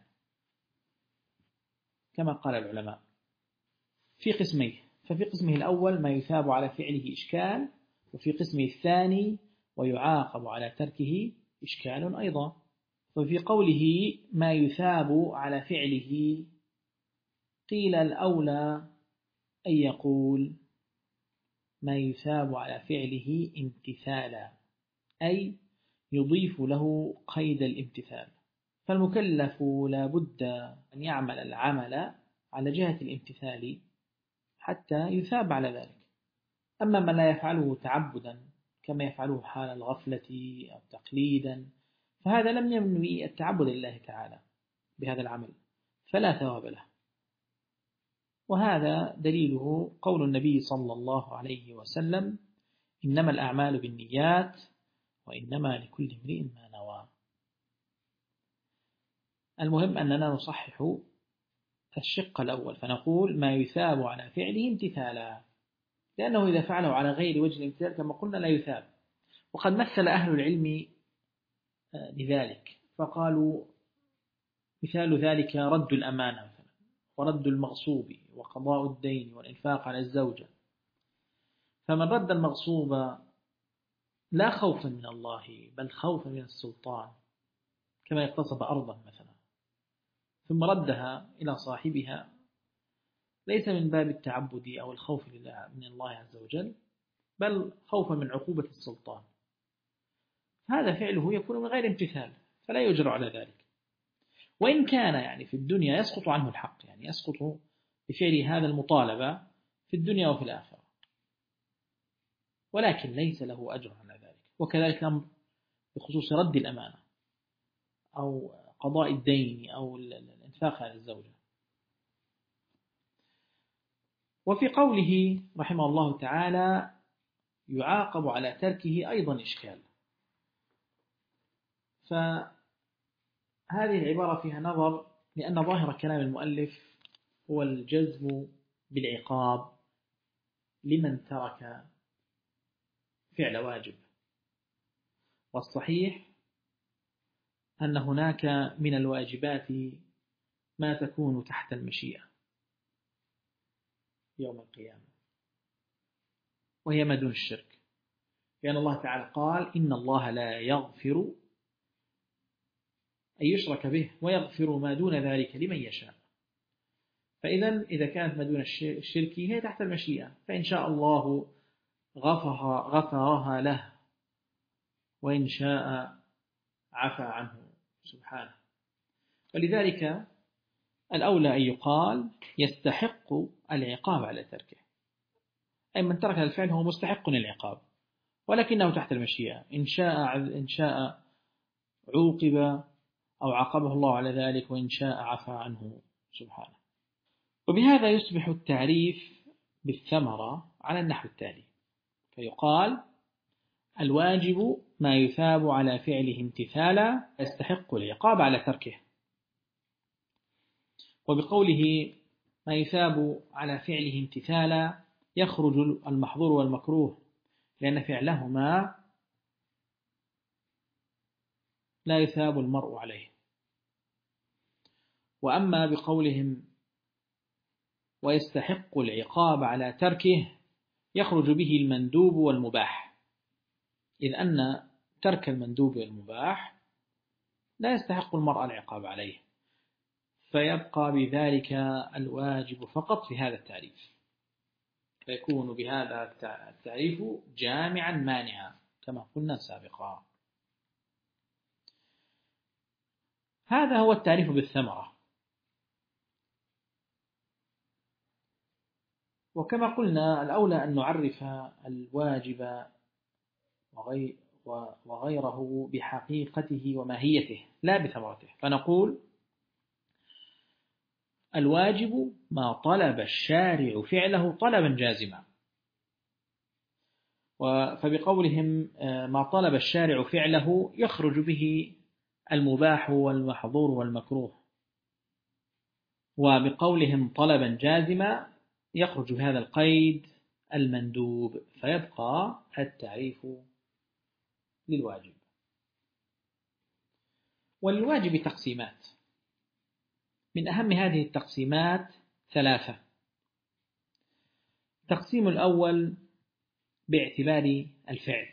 Speaker 1: كما قال العلماء في قسميه: ففي قسمه الأول ما يثاب على فعله إشكال، وفي قسمه الثاني ويعاقب على تركه إشكال أيضا. وفي قوله ما يثاب على فعله قيل الأولى أن يقول ما يثاب على فعله امتثالا، أي يضيف له قيد الامتثال، فالمكلف لا بد أن يعمل العمل على جهة الامتثال حتى يثاب على ذلك. أما من لا يفعله تعبدا كما يفعله حال الغفلة أو تقليدا فهذا لم ينوي التعبد لله تعالى بهذا العمل فلا ثواب له. وهذا دليله قول النبي صلى الله عليه وسلم: إنما الأعمال بالنيات وإنما لكل امرئ ما نوى. المهم أننا نصحح الشق الأول فنقول ما يثاب على فعله امتثالا، لأنه إذا فعله على غير وجه الامتثال كما قلنا لا يثاب. وقد مثل أهل العلم لذلك فقالوا مثال ذلك رد الأمانة ورد المغصوب وقضاء الدين والإنفاق على الزوجة. فمن رد المغصوب لا خوفا من الله بل خوفا من السلطان، كما اغتصب أرضا مثلا ثم ردها إلى صاحبها، ليس من باب التعبد أو الخوف من الله عز وجل، بل خوفا من عقوبة السلطان، هذا فعله يكون من غير امتثال، فلا يجرى على ذلك. وإن كان يعني في الدنيا يسقط عنه الحق، يعني يسقط بفعل هذا المطالبة في الدنيا وفي الآخرة، ولكن ليس له أجر على ذلك. وكذلك الأمر بخصوص رد الأمانة أو قضاء الدين أو الإنفاق على الزوجة. وفي قوله رحمه الله تعالى يعاقب على تركه أيضا إشكال، فهذه العبارة فيها نظر، لأن ظاهر كلام المؤلف هو الجزم بالعقاب لمن ترك فعل واجب، والصحيح أن هناك من الواجبات ما تكون تحت المشيئة يوم القيامة، وهي ما دون الشرك، لأن الله تعالى قال إن الله لا يغفر أن يشرك به ويغفر ما دون ذلك لمن يشاء. فإذا إذا كانت ما دون الشرك هي تحت المشيئة، فإن شاء الله غفرها, غفرها له، وإن شاء عفى عنه سبحانه. ولذلك الأولى أن يقال يستحق العقاب على تركه، أي من ترك الفعل هو مستحق للعقاب، ولكنه تحت المشيئة، إن شاء إن شاء عوقب أو عاقبه الله على ذلك، وإن شاء عفى عنه سبحانه. وبهذا يصبح التعريف بالثمرة على النحو التالي، فيقال الواجب ما يثاب على فعله امتثالا يستحق العقاب على تركه. وبقوله ما يثاب على فعله امتثالا يخرج المحظور والمكروه، لأن فعلهما لا يثاب المرء عليه. وأما بقولهم ويستحق العقاب على تركه يخرج به المندوب والمباح، إذ أن ترك المندوب والمباح لا يستحق المرء العقاب عليه، فيبقى بذلك الواجب فقط في هذا التعريف، فيكون بهذا التعريف جامعا مانعا كما قلنا سابقا. هذا هو التعريف بالثمرة. وكما قلنا الأولى أن نعرف الواجب وغيره بحقيقته وماهيته لا بثمرته، فنقول الواجب ما طلب الشارع فعله طلبا جازما. فبقولهم ما طلب الشارع فعله يخرج به المباح والمحظور والمكروه، وبقولهم طلبا جازما يخرج بهذا القيد المندوب، فيبقى التعريف للواجب. والواجب تقسيمات، من أهم هذه التقسيمات ثلاثة. التقسيم الأول باعتبار الفعل،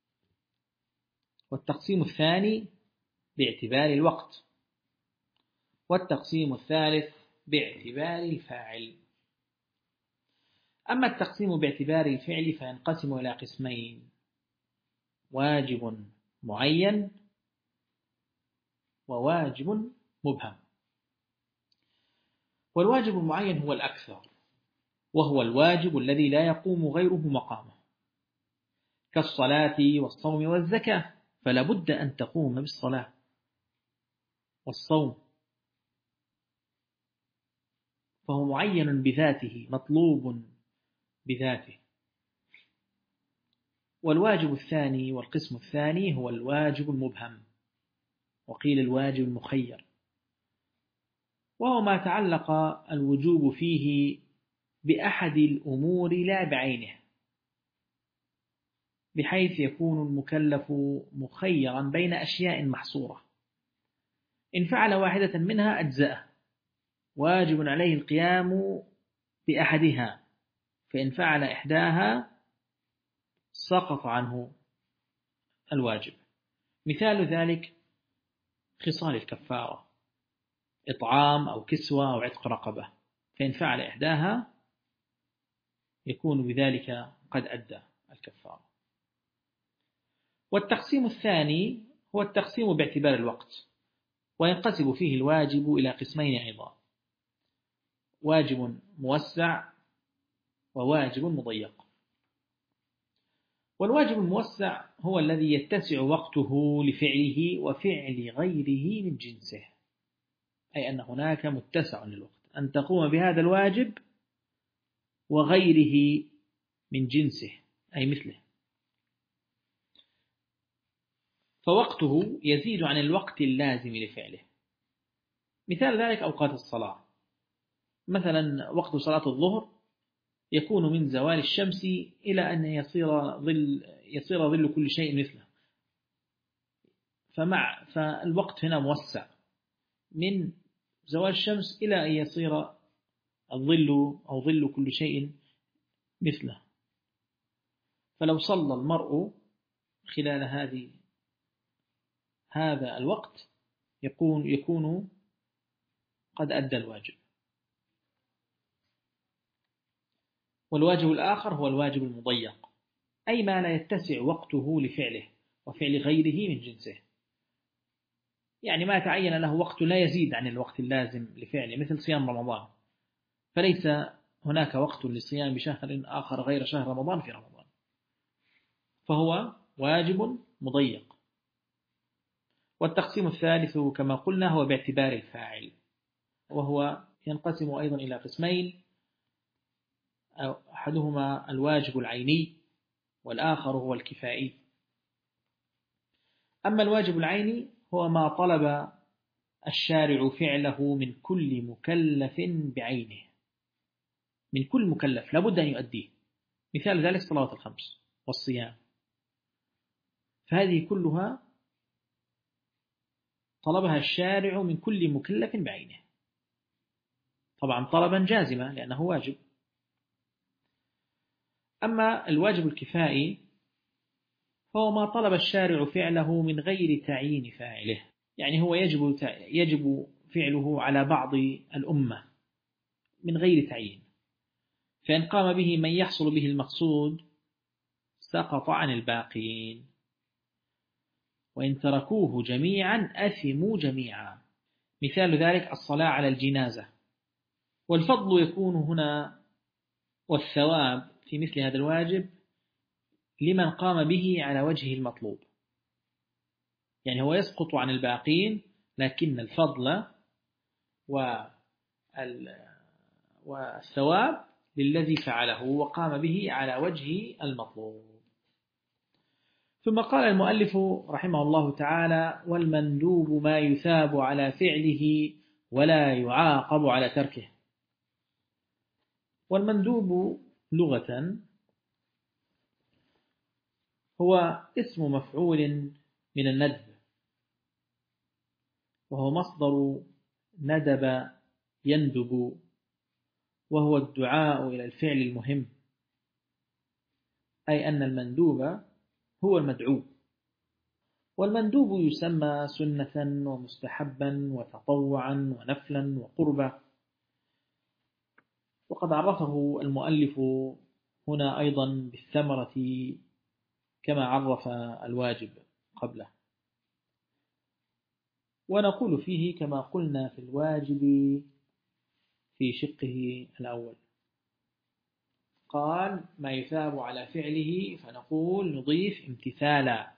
Speaker 1: والتقسيم الثاني باعتبار الوقت، والتقسيم الثالث باعتبار الفاعل. أما التقسيم باعتبار الفعل فينقسم إلى قسمين: واجب معين وواجب مبهم. والواجب المعين هو الأكثر، وهو الواجب الذي لا يقوم غيره مقامه، كالصلاة والصوم والزكاة، فلا بد أن تقوم بالصلاة والصوم، فهو معين بذاته مطلوب بذاته. والواجب الثاني والقسم الثاني هو الواجب المبهم، وقيل الواجب المخير، وهو ما تعلق الوجوب فيه بأحد الأمور لا بعينه، بحيث يكون المكلف مخيرا بين أشياء محصورة، إن فعل واحدة منها أجزأه، واجب عليه القيام بأحدها فإن فعل إحداها سقط عنه الواجب. مثال ذلك خصال الكفارة: إطعام أو كسوة أو عتق رقبة، فإن فعل إحداها يكون بذلك قد أدى الكفارة. والتقسيم الثاني هو التقسيم باعتبار الوقت، وينقسم فيه الواجب إلى قسمين أيضا: واجب موسع وواجب مضيق. والواجب الموسع هو الذي يتسع وقته لفعله وفعل غيره من جنسه، أي أن هناك متسع للوقت أن تقوم بهذا الواجب وغيره من جنسه أي مثله، فوقته يزيد عن الوقت اللازم لفعله. مثال ذلك أوقات الصلاة، مثلا وقت صلاة الظهر يكون من زوال الشمس إلى أن يصير ظل يصير ظل كل شيء مثله، فمع فالوقت هنا موسع من زوال الشمس إلى أن يصير الظل أو ظل كل شيء مثله. فلو صلى المرء خلال هذه هذا الوقت يكون يكون قد أدى الواجب. والواجب الآخر هو الواجب المضيق، أي ما لا يتسع وقته لفعله وفعل غيره من جنسه، يعني ما تعين له وقت لا يزيد عن الوقت اللازم لفعله، مثل صيام رمضان، فليس هناك وقت لصيام شهر آخر غير شهر رمضان في رمضان، فهو واجب مضيق. والتقسيم الثالث كما قلنا هو باعتبار الفاعل، وهو ينقسم أيضا إلى قسمين: أحدهما الواجب العيني والآخر هو الكفائي. أما الواجب العيني هو ما طلب الشارع فعله من كل مكلف بعينه، من كل مكلف لابد أن يؤديه، مثال ذلك صلوات الخمس والصيام، فهذه كلها طلبها الشارع من كل مكلف بعينه، طبعا طلبا جازما لأنه واجب. أما الواجب الكفائي فهو ما طلب الشارع فعله من غير تعيين فاعله، يعني هو يجب يجب فعله على بعض الأمة من غير تعيين، فإن قام به من يحصل به المقصود سقط عن الباقين، وإن تركوه جميعا أثموا جميعا. مثال ذلك الصلاة على الجنازة. والفضل يكون هنا والثواب في مثل هذا الواجب لمن قام به على وجه المطلوب، يعني هو يسقط عن الباقين، لكن الفضل والثواب للذي فعله وقام به على وجه المطلوب. ثم قال المؤلف رحمه الله تعالى: والمندوب ما يثاب على فعله ولا يعاقب على تركه. والمندوب لغة هو اسم مفعول من الندب، وهو مصدر ندب يندب، وهو الدعاء إلى الفعل المهم، أي أن المندوب هو المدعو. والمندوب يسمى سنة ومستحبا وتطوعا ونفلا وقربا. وقد عرفه المؤلف هنا أيضا بالثمرة كما عرف الواجب قبله. ونقول فيه كما قلنا في الواجب في شقه الأول، قال ما يثاب على فعله، فنقول نضيف امتثالا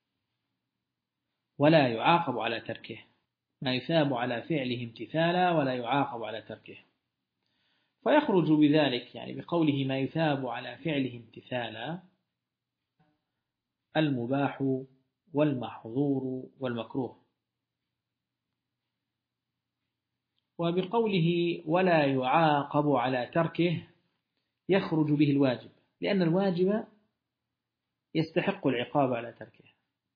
Speaker 1: ولا يعاقب على تركه، ما يثاب على فعله امتثالا ولا يعاقب على تركه. فيخرج بذلك يعني بقوله ما يثاب على فعله امتثالا المباح والمحظور والمكروه، وبقوله ولا يعاقب على تركه يخرج به الواجب، لأن الواجب يستحق العقاب على تركه.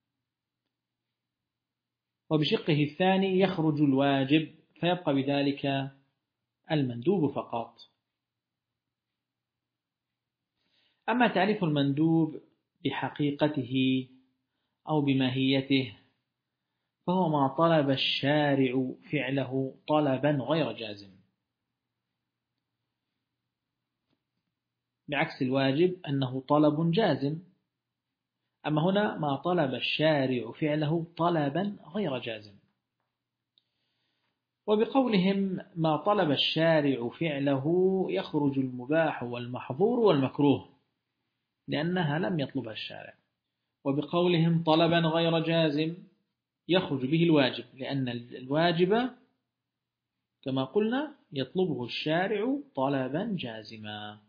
Speaker 1: وبشقه الثاني يخرج الواجب، فيبقى بذلك المندوب فقط. أما تعريف المندوب بحقيقته أو بماهيته فهو ما طلب الشارع فعله طلبا غير جازم، بعكس الواجب أنه طلب جازم. أما هنا ما طلب الشارع فعله طلبا غير جازم. وبقولهم ما طلب الشارع فعله يخرج المباح والمحظور والمكروه لأنها لم يطلبها الشارع. وبقولهم طلبا غير جازم يخرج به الواجب لأن الواجب كما قلنا يطلبه الشارع طلبا جازما.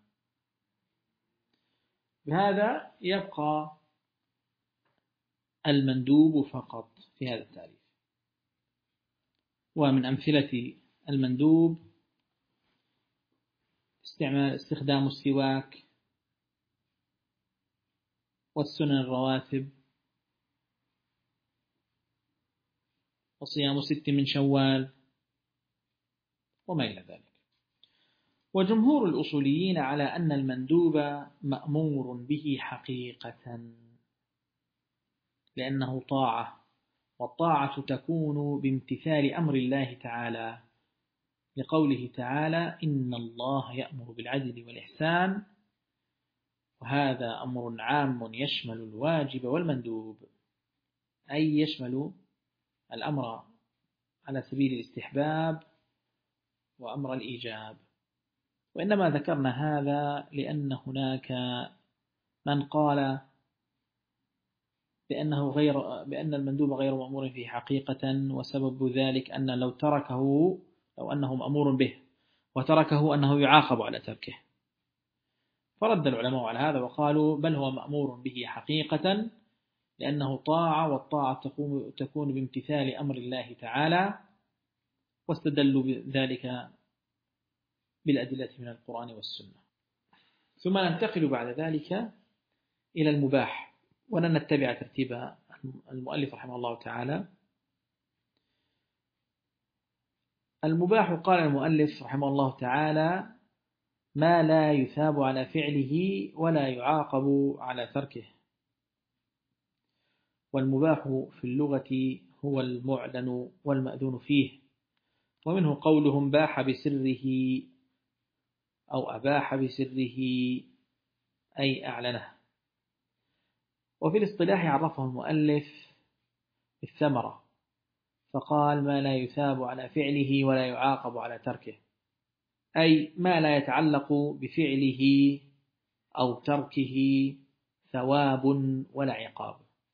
Speaker 1: بهذا يبقى المندوب فقط في هذا التعريف. ومن أمثلة المندوب استعمال استخدام السواك والسنن الرواتب وصيام ست من شوال وما إلى ذلك. وجمهور الأصوليين على أن المندوب مأمور به حقيقة لأنه طاعة، والطاعة تكون بامتثال أمر الله تعالى لقوله تعالى إن الله يأمر بالعدل والإحسان، وهذا أمر عام يشمل الواجب والمندوب، أي يشمل الأمر على سبيل الاستحباب وأمر الإيجاب. وإنما ذكرنا هذا لأن هناك من قال بأنه غير بأن المندوب غير مأمور فيه حقيقة، وسبب ذلك أن لو تركه لو أنه مأمور به وتركه أنه يعاقب على تركه، فرد العلماء على هذا وقالوا بل هو مأمور به حقيقة لأنه طاعة، والطاعة تكون بامتثال أمر الله تعالى، واستدلوا بذلك بالأدلة من القرآن والسنة. ثم ننتقل بعد ذلك إلى المباح، ولن نتبع ترتيب المؤلف رحمه الله تعالى. المباح قال المؤلف رحمه الله تعالى ما لا يثاب على فعله ولا يعاقب على تركه. والمباح في اللغة هو المعلن والمأذون فيه، ومنه قولهم باح بسره أو أباح بسره أي أعلنه. وفي الاصطلاح عرفه المؤلف بالثمرة فقال ما لا يثاب على فعله ولا يعاقب على تركه، أي ما لا يتعلق بفعله أو تركه ثواب ولا عقاب.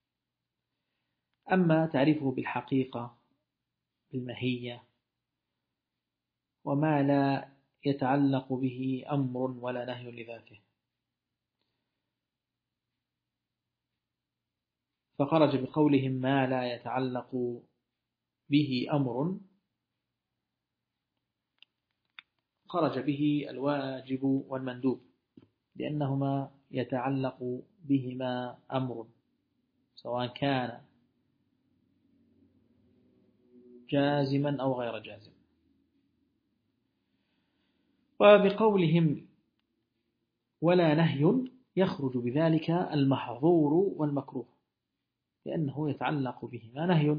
Speaker 1: أما تعريفه بالحقيقة بالماهية وما لا يتعلق به أمر ولا نهي لذاته، فخرج بقولهم ما لا يتعلق به أمر، خرج به الواجب والمندوب لأنهما يتعلق بهما أمر سواء كان جازما أو غير جازم. وبقولهم ولا نهي يخرج بذلك المحظور والمكروه لأنه يتعلق بهما نهي.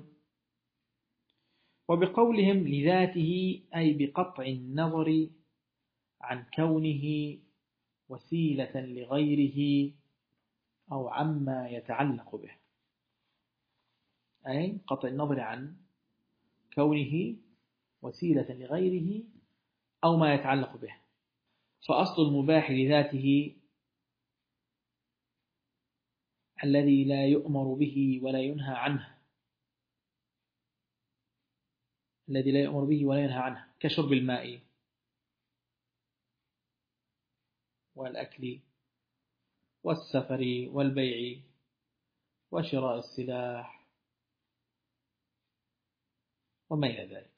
Speaker 1: وبقولهم لذاته أي بقطع النظر عن كونه وسيلة لغيره أو عما يتعلق به، أي قطع النظر عن كونه وسيلة لغيره أو ما يتعلق به. فأصل المباح لذاته الذي لا يؤمر به ولا ينهى عنه الذي لا يؤمر به ولا ينهى عنه كشرب الماء والأكل والسفر والبيع وشراء السلاح وما إلى ذلك،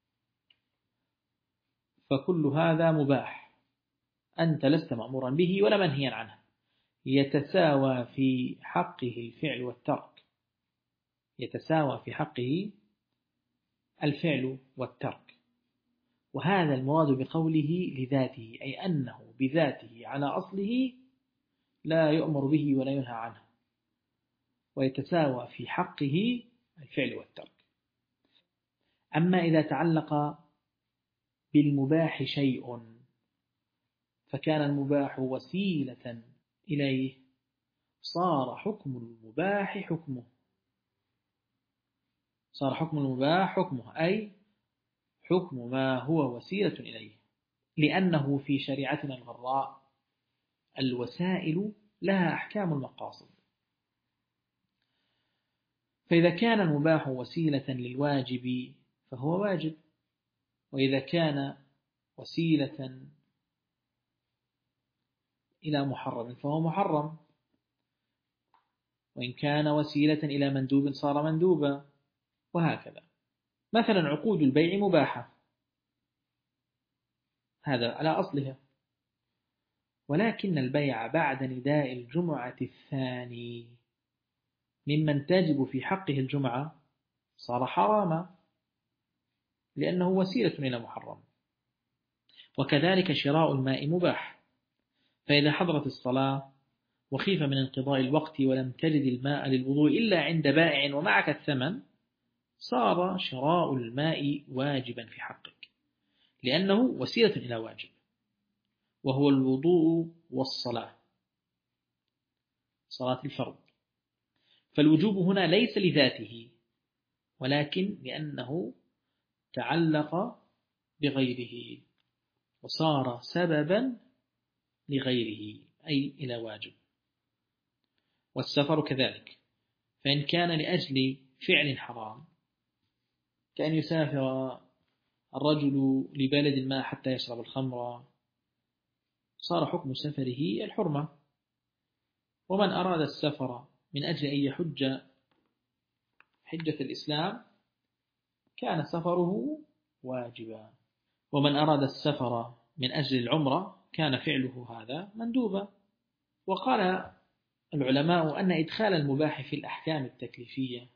Speaker 1: فكل هذا مباح أنت لست مأمورا به ولا منهيا عنه، يتساوى في حقه الفعل والترك يتساوى في حقه الفعل والترك. وهذا المراد بقوله لذاته، أي أنه بذاته على أصله لا يؤمر به ولا ينهى عنه، ويتساوى في حقه الفعل والترك. أما إذا تعلق بالمباح شيء فكان المباح وسيلة إليه صار حكم المباح حكمه صار حكم المباح حكمه أي حكم ما هو وسيلة إليه، لأنه في شريعتنا الغراء الوسائل لها أحكام المقاصد. فإذا كان المباح وسيلة للواجب فهو واجب، وإذا كان وسيلة إلى محرم فهو محرم، وإن كان وسيلة إلى مندوب صار مندوبا، وهكذا. مثلا عقود البيع مباحة، هذا على أصلها، ولكن البيع بعد نداء الجمعة الثاني ممن تجب في حقه الجمعة صار حراما، لأنه وسيلة إلى محرم. وكذلك شراء الماء مباح، فإذا حضرت الصلاة وخيف من انقضاء الوقت ولم تجد الماء للوضوء إلا عند بائع ومعك الثمن صار شراء الماء واجبا في حقك، لأنه وسيلة إلى واجب، وهو الوضوء والصلاة، صلاة الفرض. فالوجوب هنا ليس لذاته، ولكن لأنه تعلق بغيره وصار سببا لغيره أي إلى واجب. والسفر كذلك، فإن كان لأجل فعل حرام كأن يسافر الرجل لبلد ما حتى يشرب الخمر صار حكم سفره الحرمة. ومن أراد السفر من أجل أن يحج حجة الإسلام كان سفره واجبا، ومن أراد السفر من أجل العمرة كان فعله هذا مندوبا. وقال العلماء أن إدخال المباح في الأحكام التكليفية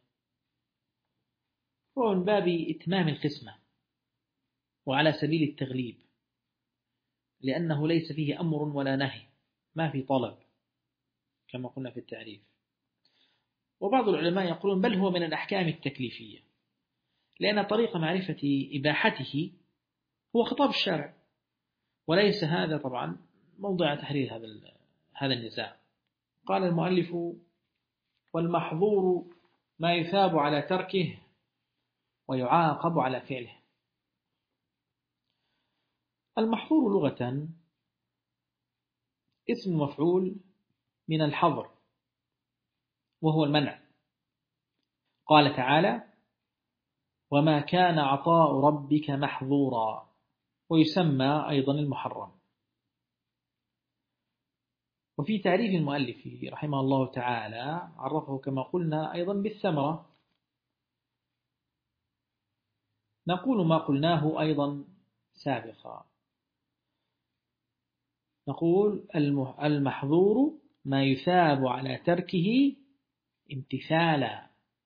Speaker 1: هو من باب إتمام القسمة وعلى سبيل التغليب، لأنه ليس فيه أمر ولا نهي، ما في طلب كما قلنا في التعريف. وبعض العلماء يقولون بل هو من الأحكام التكليفية، لأن طريق معرفة إباحته هو خطاب الشارع، وليس هذا طبعا موضع تحرير هذا هذا النزاع. قال المؤلف: والمحظور ما يثاب على تركه ويعاقب على فعله. المحظور لغة اسم مفعول من الحظر، وهو المنع. قال تعالى: وما كان عطاء ربك محظورا، ويسمى أيضا المحرم. وفي تعريف المؤلف رحمه الله تعالى عرفه كما قلنا أيضا بالثمرة. نقول ما قلناه أيضا سابقا، نقول المحظور ما يثاب على تركه امتثالا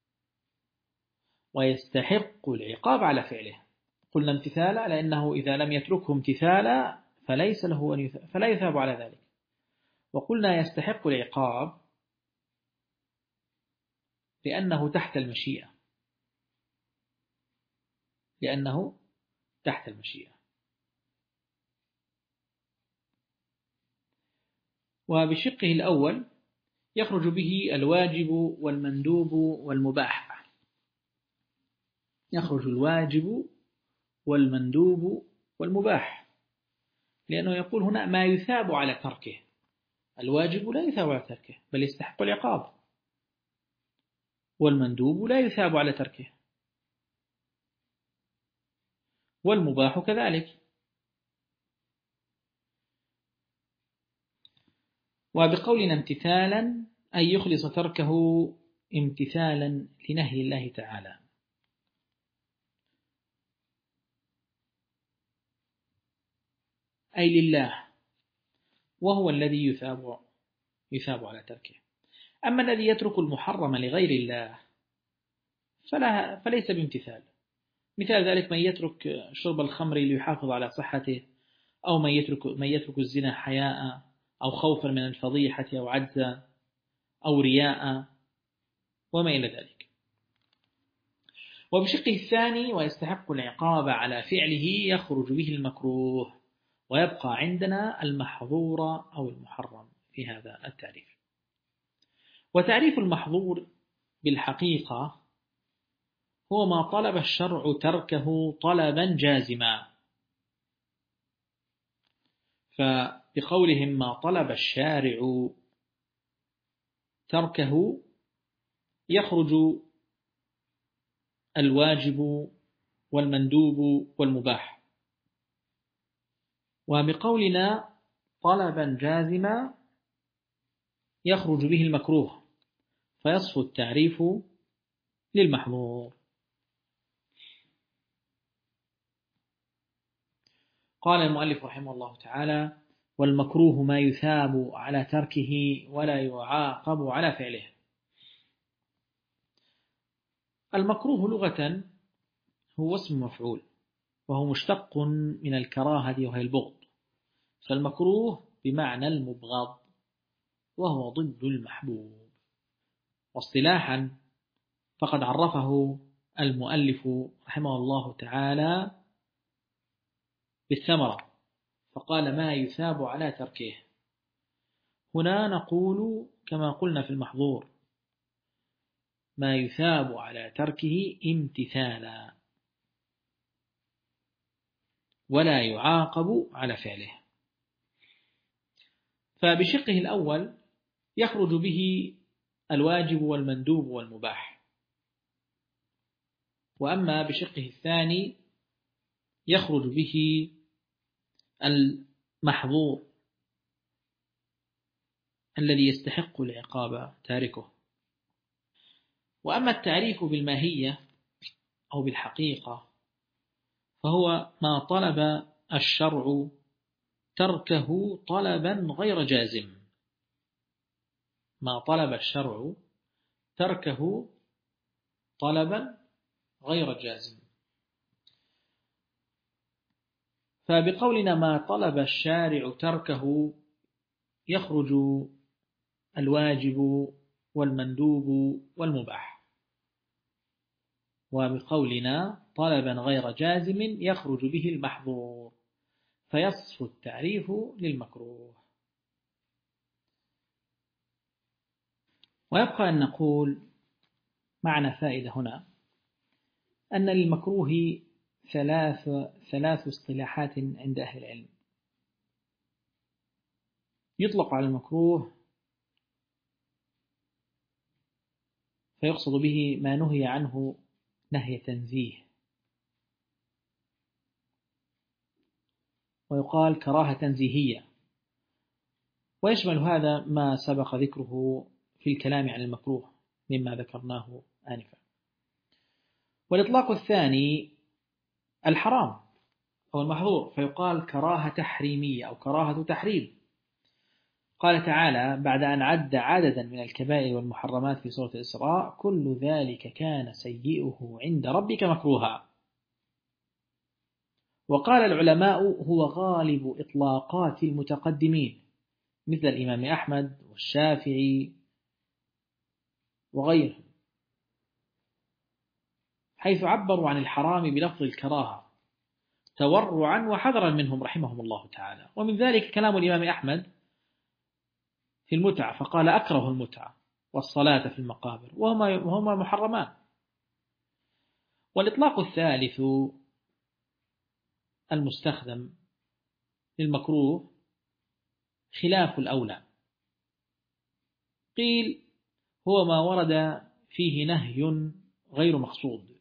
Speaker 1: ويستحق العقاب على فعله. قلنا امتثالا لأنه إذا لم يتركه امتثالا فليس له أن يثاب فلا يثاب على ذلك. وقلنا يستحق العقاب لأنه تحت المشيئة لأنه تحت المشيئة. وبشقه الأول يخرج به الواجب والمندوب والمباح. يخرج الواجب والمندوب والمباح، لأنه يقول هنا ما يثاب على تركه. الواجب لا يثاب على تركه بل يستحق العقاب، والمندوب لا يثاب على تركه، والمباح كذلك. وبقولنا امتثالا أي يخلص تركه امتثالا لنهي الله تعالى. أي لله، وهو الذي يثاب يثاب على تركه. أما الذي يترك المحرم لغير الله فلا فليس بامتثال. مثال ذلك من يترك شرب الخمر ليحافظ على صحته، أو من يترك من يترك الزنا حياء، أو خوفا من الفضيحة أو عجزا أو رياء وما إلى ذلك. وبشقه الثاني ويستحق العقاب على فعله يخرج به المكروه، ويبقى عندنا المحظور أو المحرم في هذا التعريف. وتعريف المحظور بالحقيقة هو ما طلب الشرع تركه طلبا جازما، فبقولهم ما طلب الشارع تركه يخرج الواجب والمندوب والمباح، وبقولنا طلبا جازما يخرج به المكروه، فيصفو التعريف للمحظور. قال المؤلف رحمه الله تعالى: والمكروه ما يثاب على تركه ولا يعاقب على فعله. المكروه لغة هو اسم مفعول، وهو مشتق من الكراهة وهي البغض، فالمكروه بمعنى المبغض وهو ضد المحبوب. واصطلاحا فقد عرفه المؤلف رحمه الله تعالى بالثمرة، فقال ما يثاب على تركه. هنا نقول كما قلنا في المحظور: ما يثاب على تركه امتثالا ولا يعاقب على فعله. فبشقه الأول يخرج به الواجب والمندوب والمباح، وأما بشقه الثاني يخرج به المحظور الذي يستحق العقاب تاركه. وأما التعريف بالماهية أو بالحقيقة فهو ما طلب الشرع تركه طلبا غير جازم. ما طلب الشرع تركه طلبا غير جازم. فبقولنا ما طلب الشارع تركه يخرج الواجب والمندوب والمباح، وبقولنا طلبا غير جازم يخرج به المحظور، فيصفو التعريف للمكروه. ويبقى أن نقول معنى فائدة هنا أن للمكروه ثلاث ثلاث اصطلاحات عند أهل العلم. يطلق على المكروه فيقصد به ما نهي عنه نهي تنزيه، ويقال كراهة تنزيهية، ويشمل هذا ما سبق ذكره في الكلام عن المكروه مما ذكرناه آنفا. والإطلاق الثاني الحرام أو المحظور، فيقال كراهة تحريمية أو كراهة تحريم. قال تعالى بعد أن عد عددا من الكبائر والمحرمات في سورة الإسراء: كل ذلك كان سيئه عند ربك مكروها. وقال العلماء هو غالب إطلاقات المتقدمين مثل الإمام أحمد والشافعي وغيرهم، حيث عبروا عن الحرام بلفظ الكراهة تورعا وحذرا منهم رحمهم الله تعالى. ومن ذلك كلام الإمام أحمد في المتعة، فقال أكره المتعة والصلاة في المقابر وهما, وهما محرمان. والإطلاق الثالث المستخدم للمكروه خلاف الأولى، قيل هو ما ورد فيه نهي غير مقصود.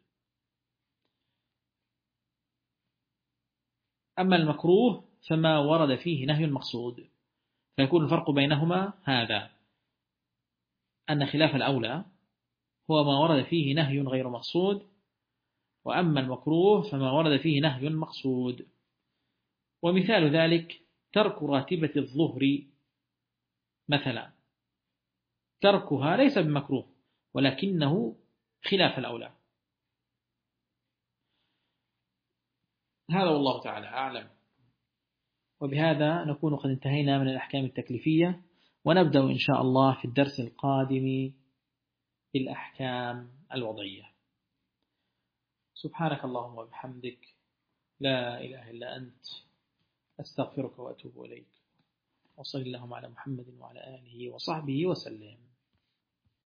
Speaker 1: أما المكروه فما ورد فيه نهي مقصود، فيكون الفرق بينهما هذا: أن خلاف الأولى هو ما ورد فيه نهي غير مقصود، وأما المكروه فما ورد فيه نهي مقصود. ومثال ذلك ترك راتبة الظهر مثلا، تركها ليس بمكروه ولكنه خلاف الأولى. هذا والله تعالى أعلم. وبهذا نكون قد انتهينا من الأحكام التكليفية، ونبدأ إن شاء الله في الدرس القادم بالأحكام الوضعية. سبحانك اللهم وبحمدك، لا إله إلا أنت، أستغفرك وأتوب إليك، وصلى اللهم على محمد وعلى آله وصحبه وسلم.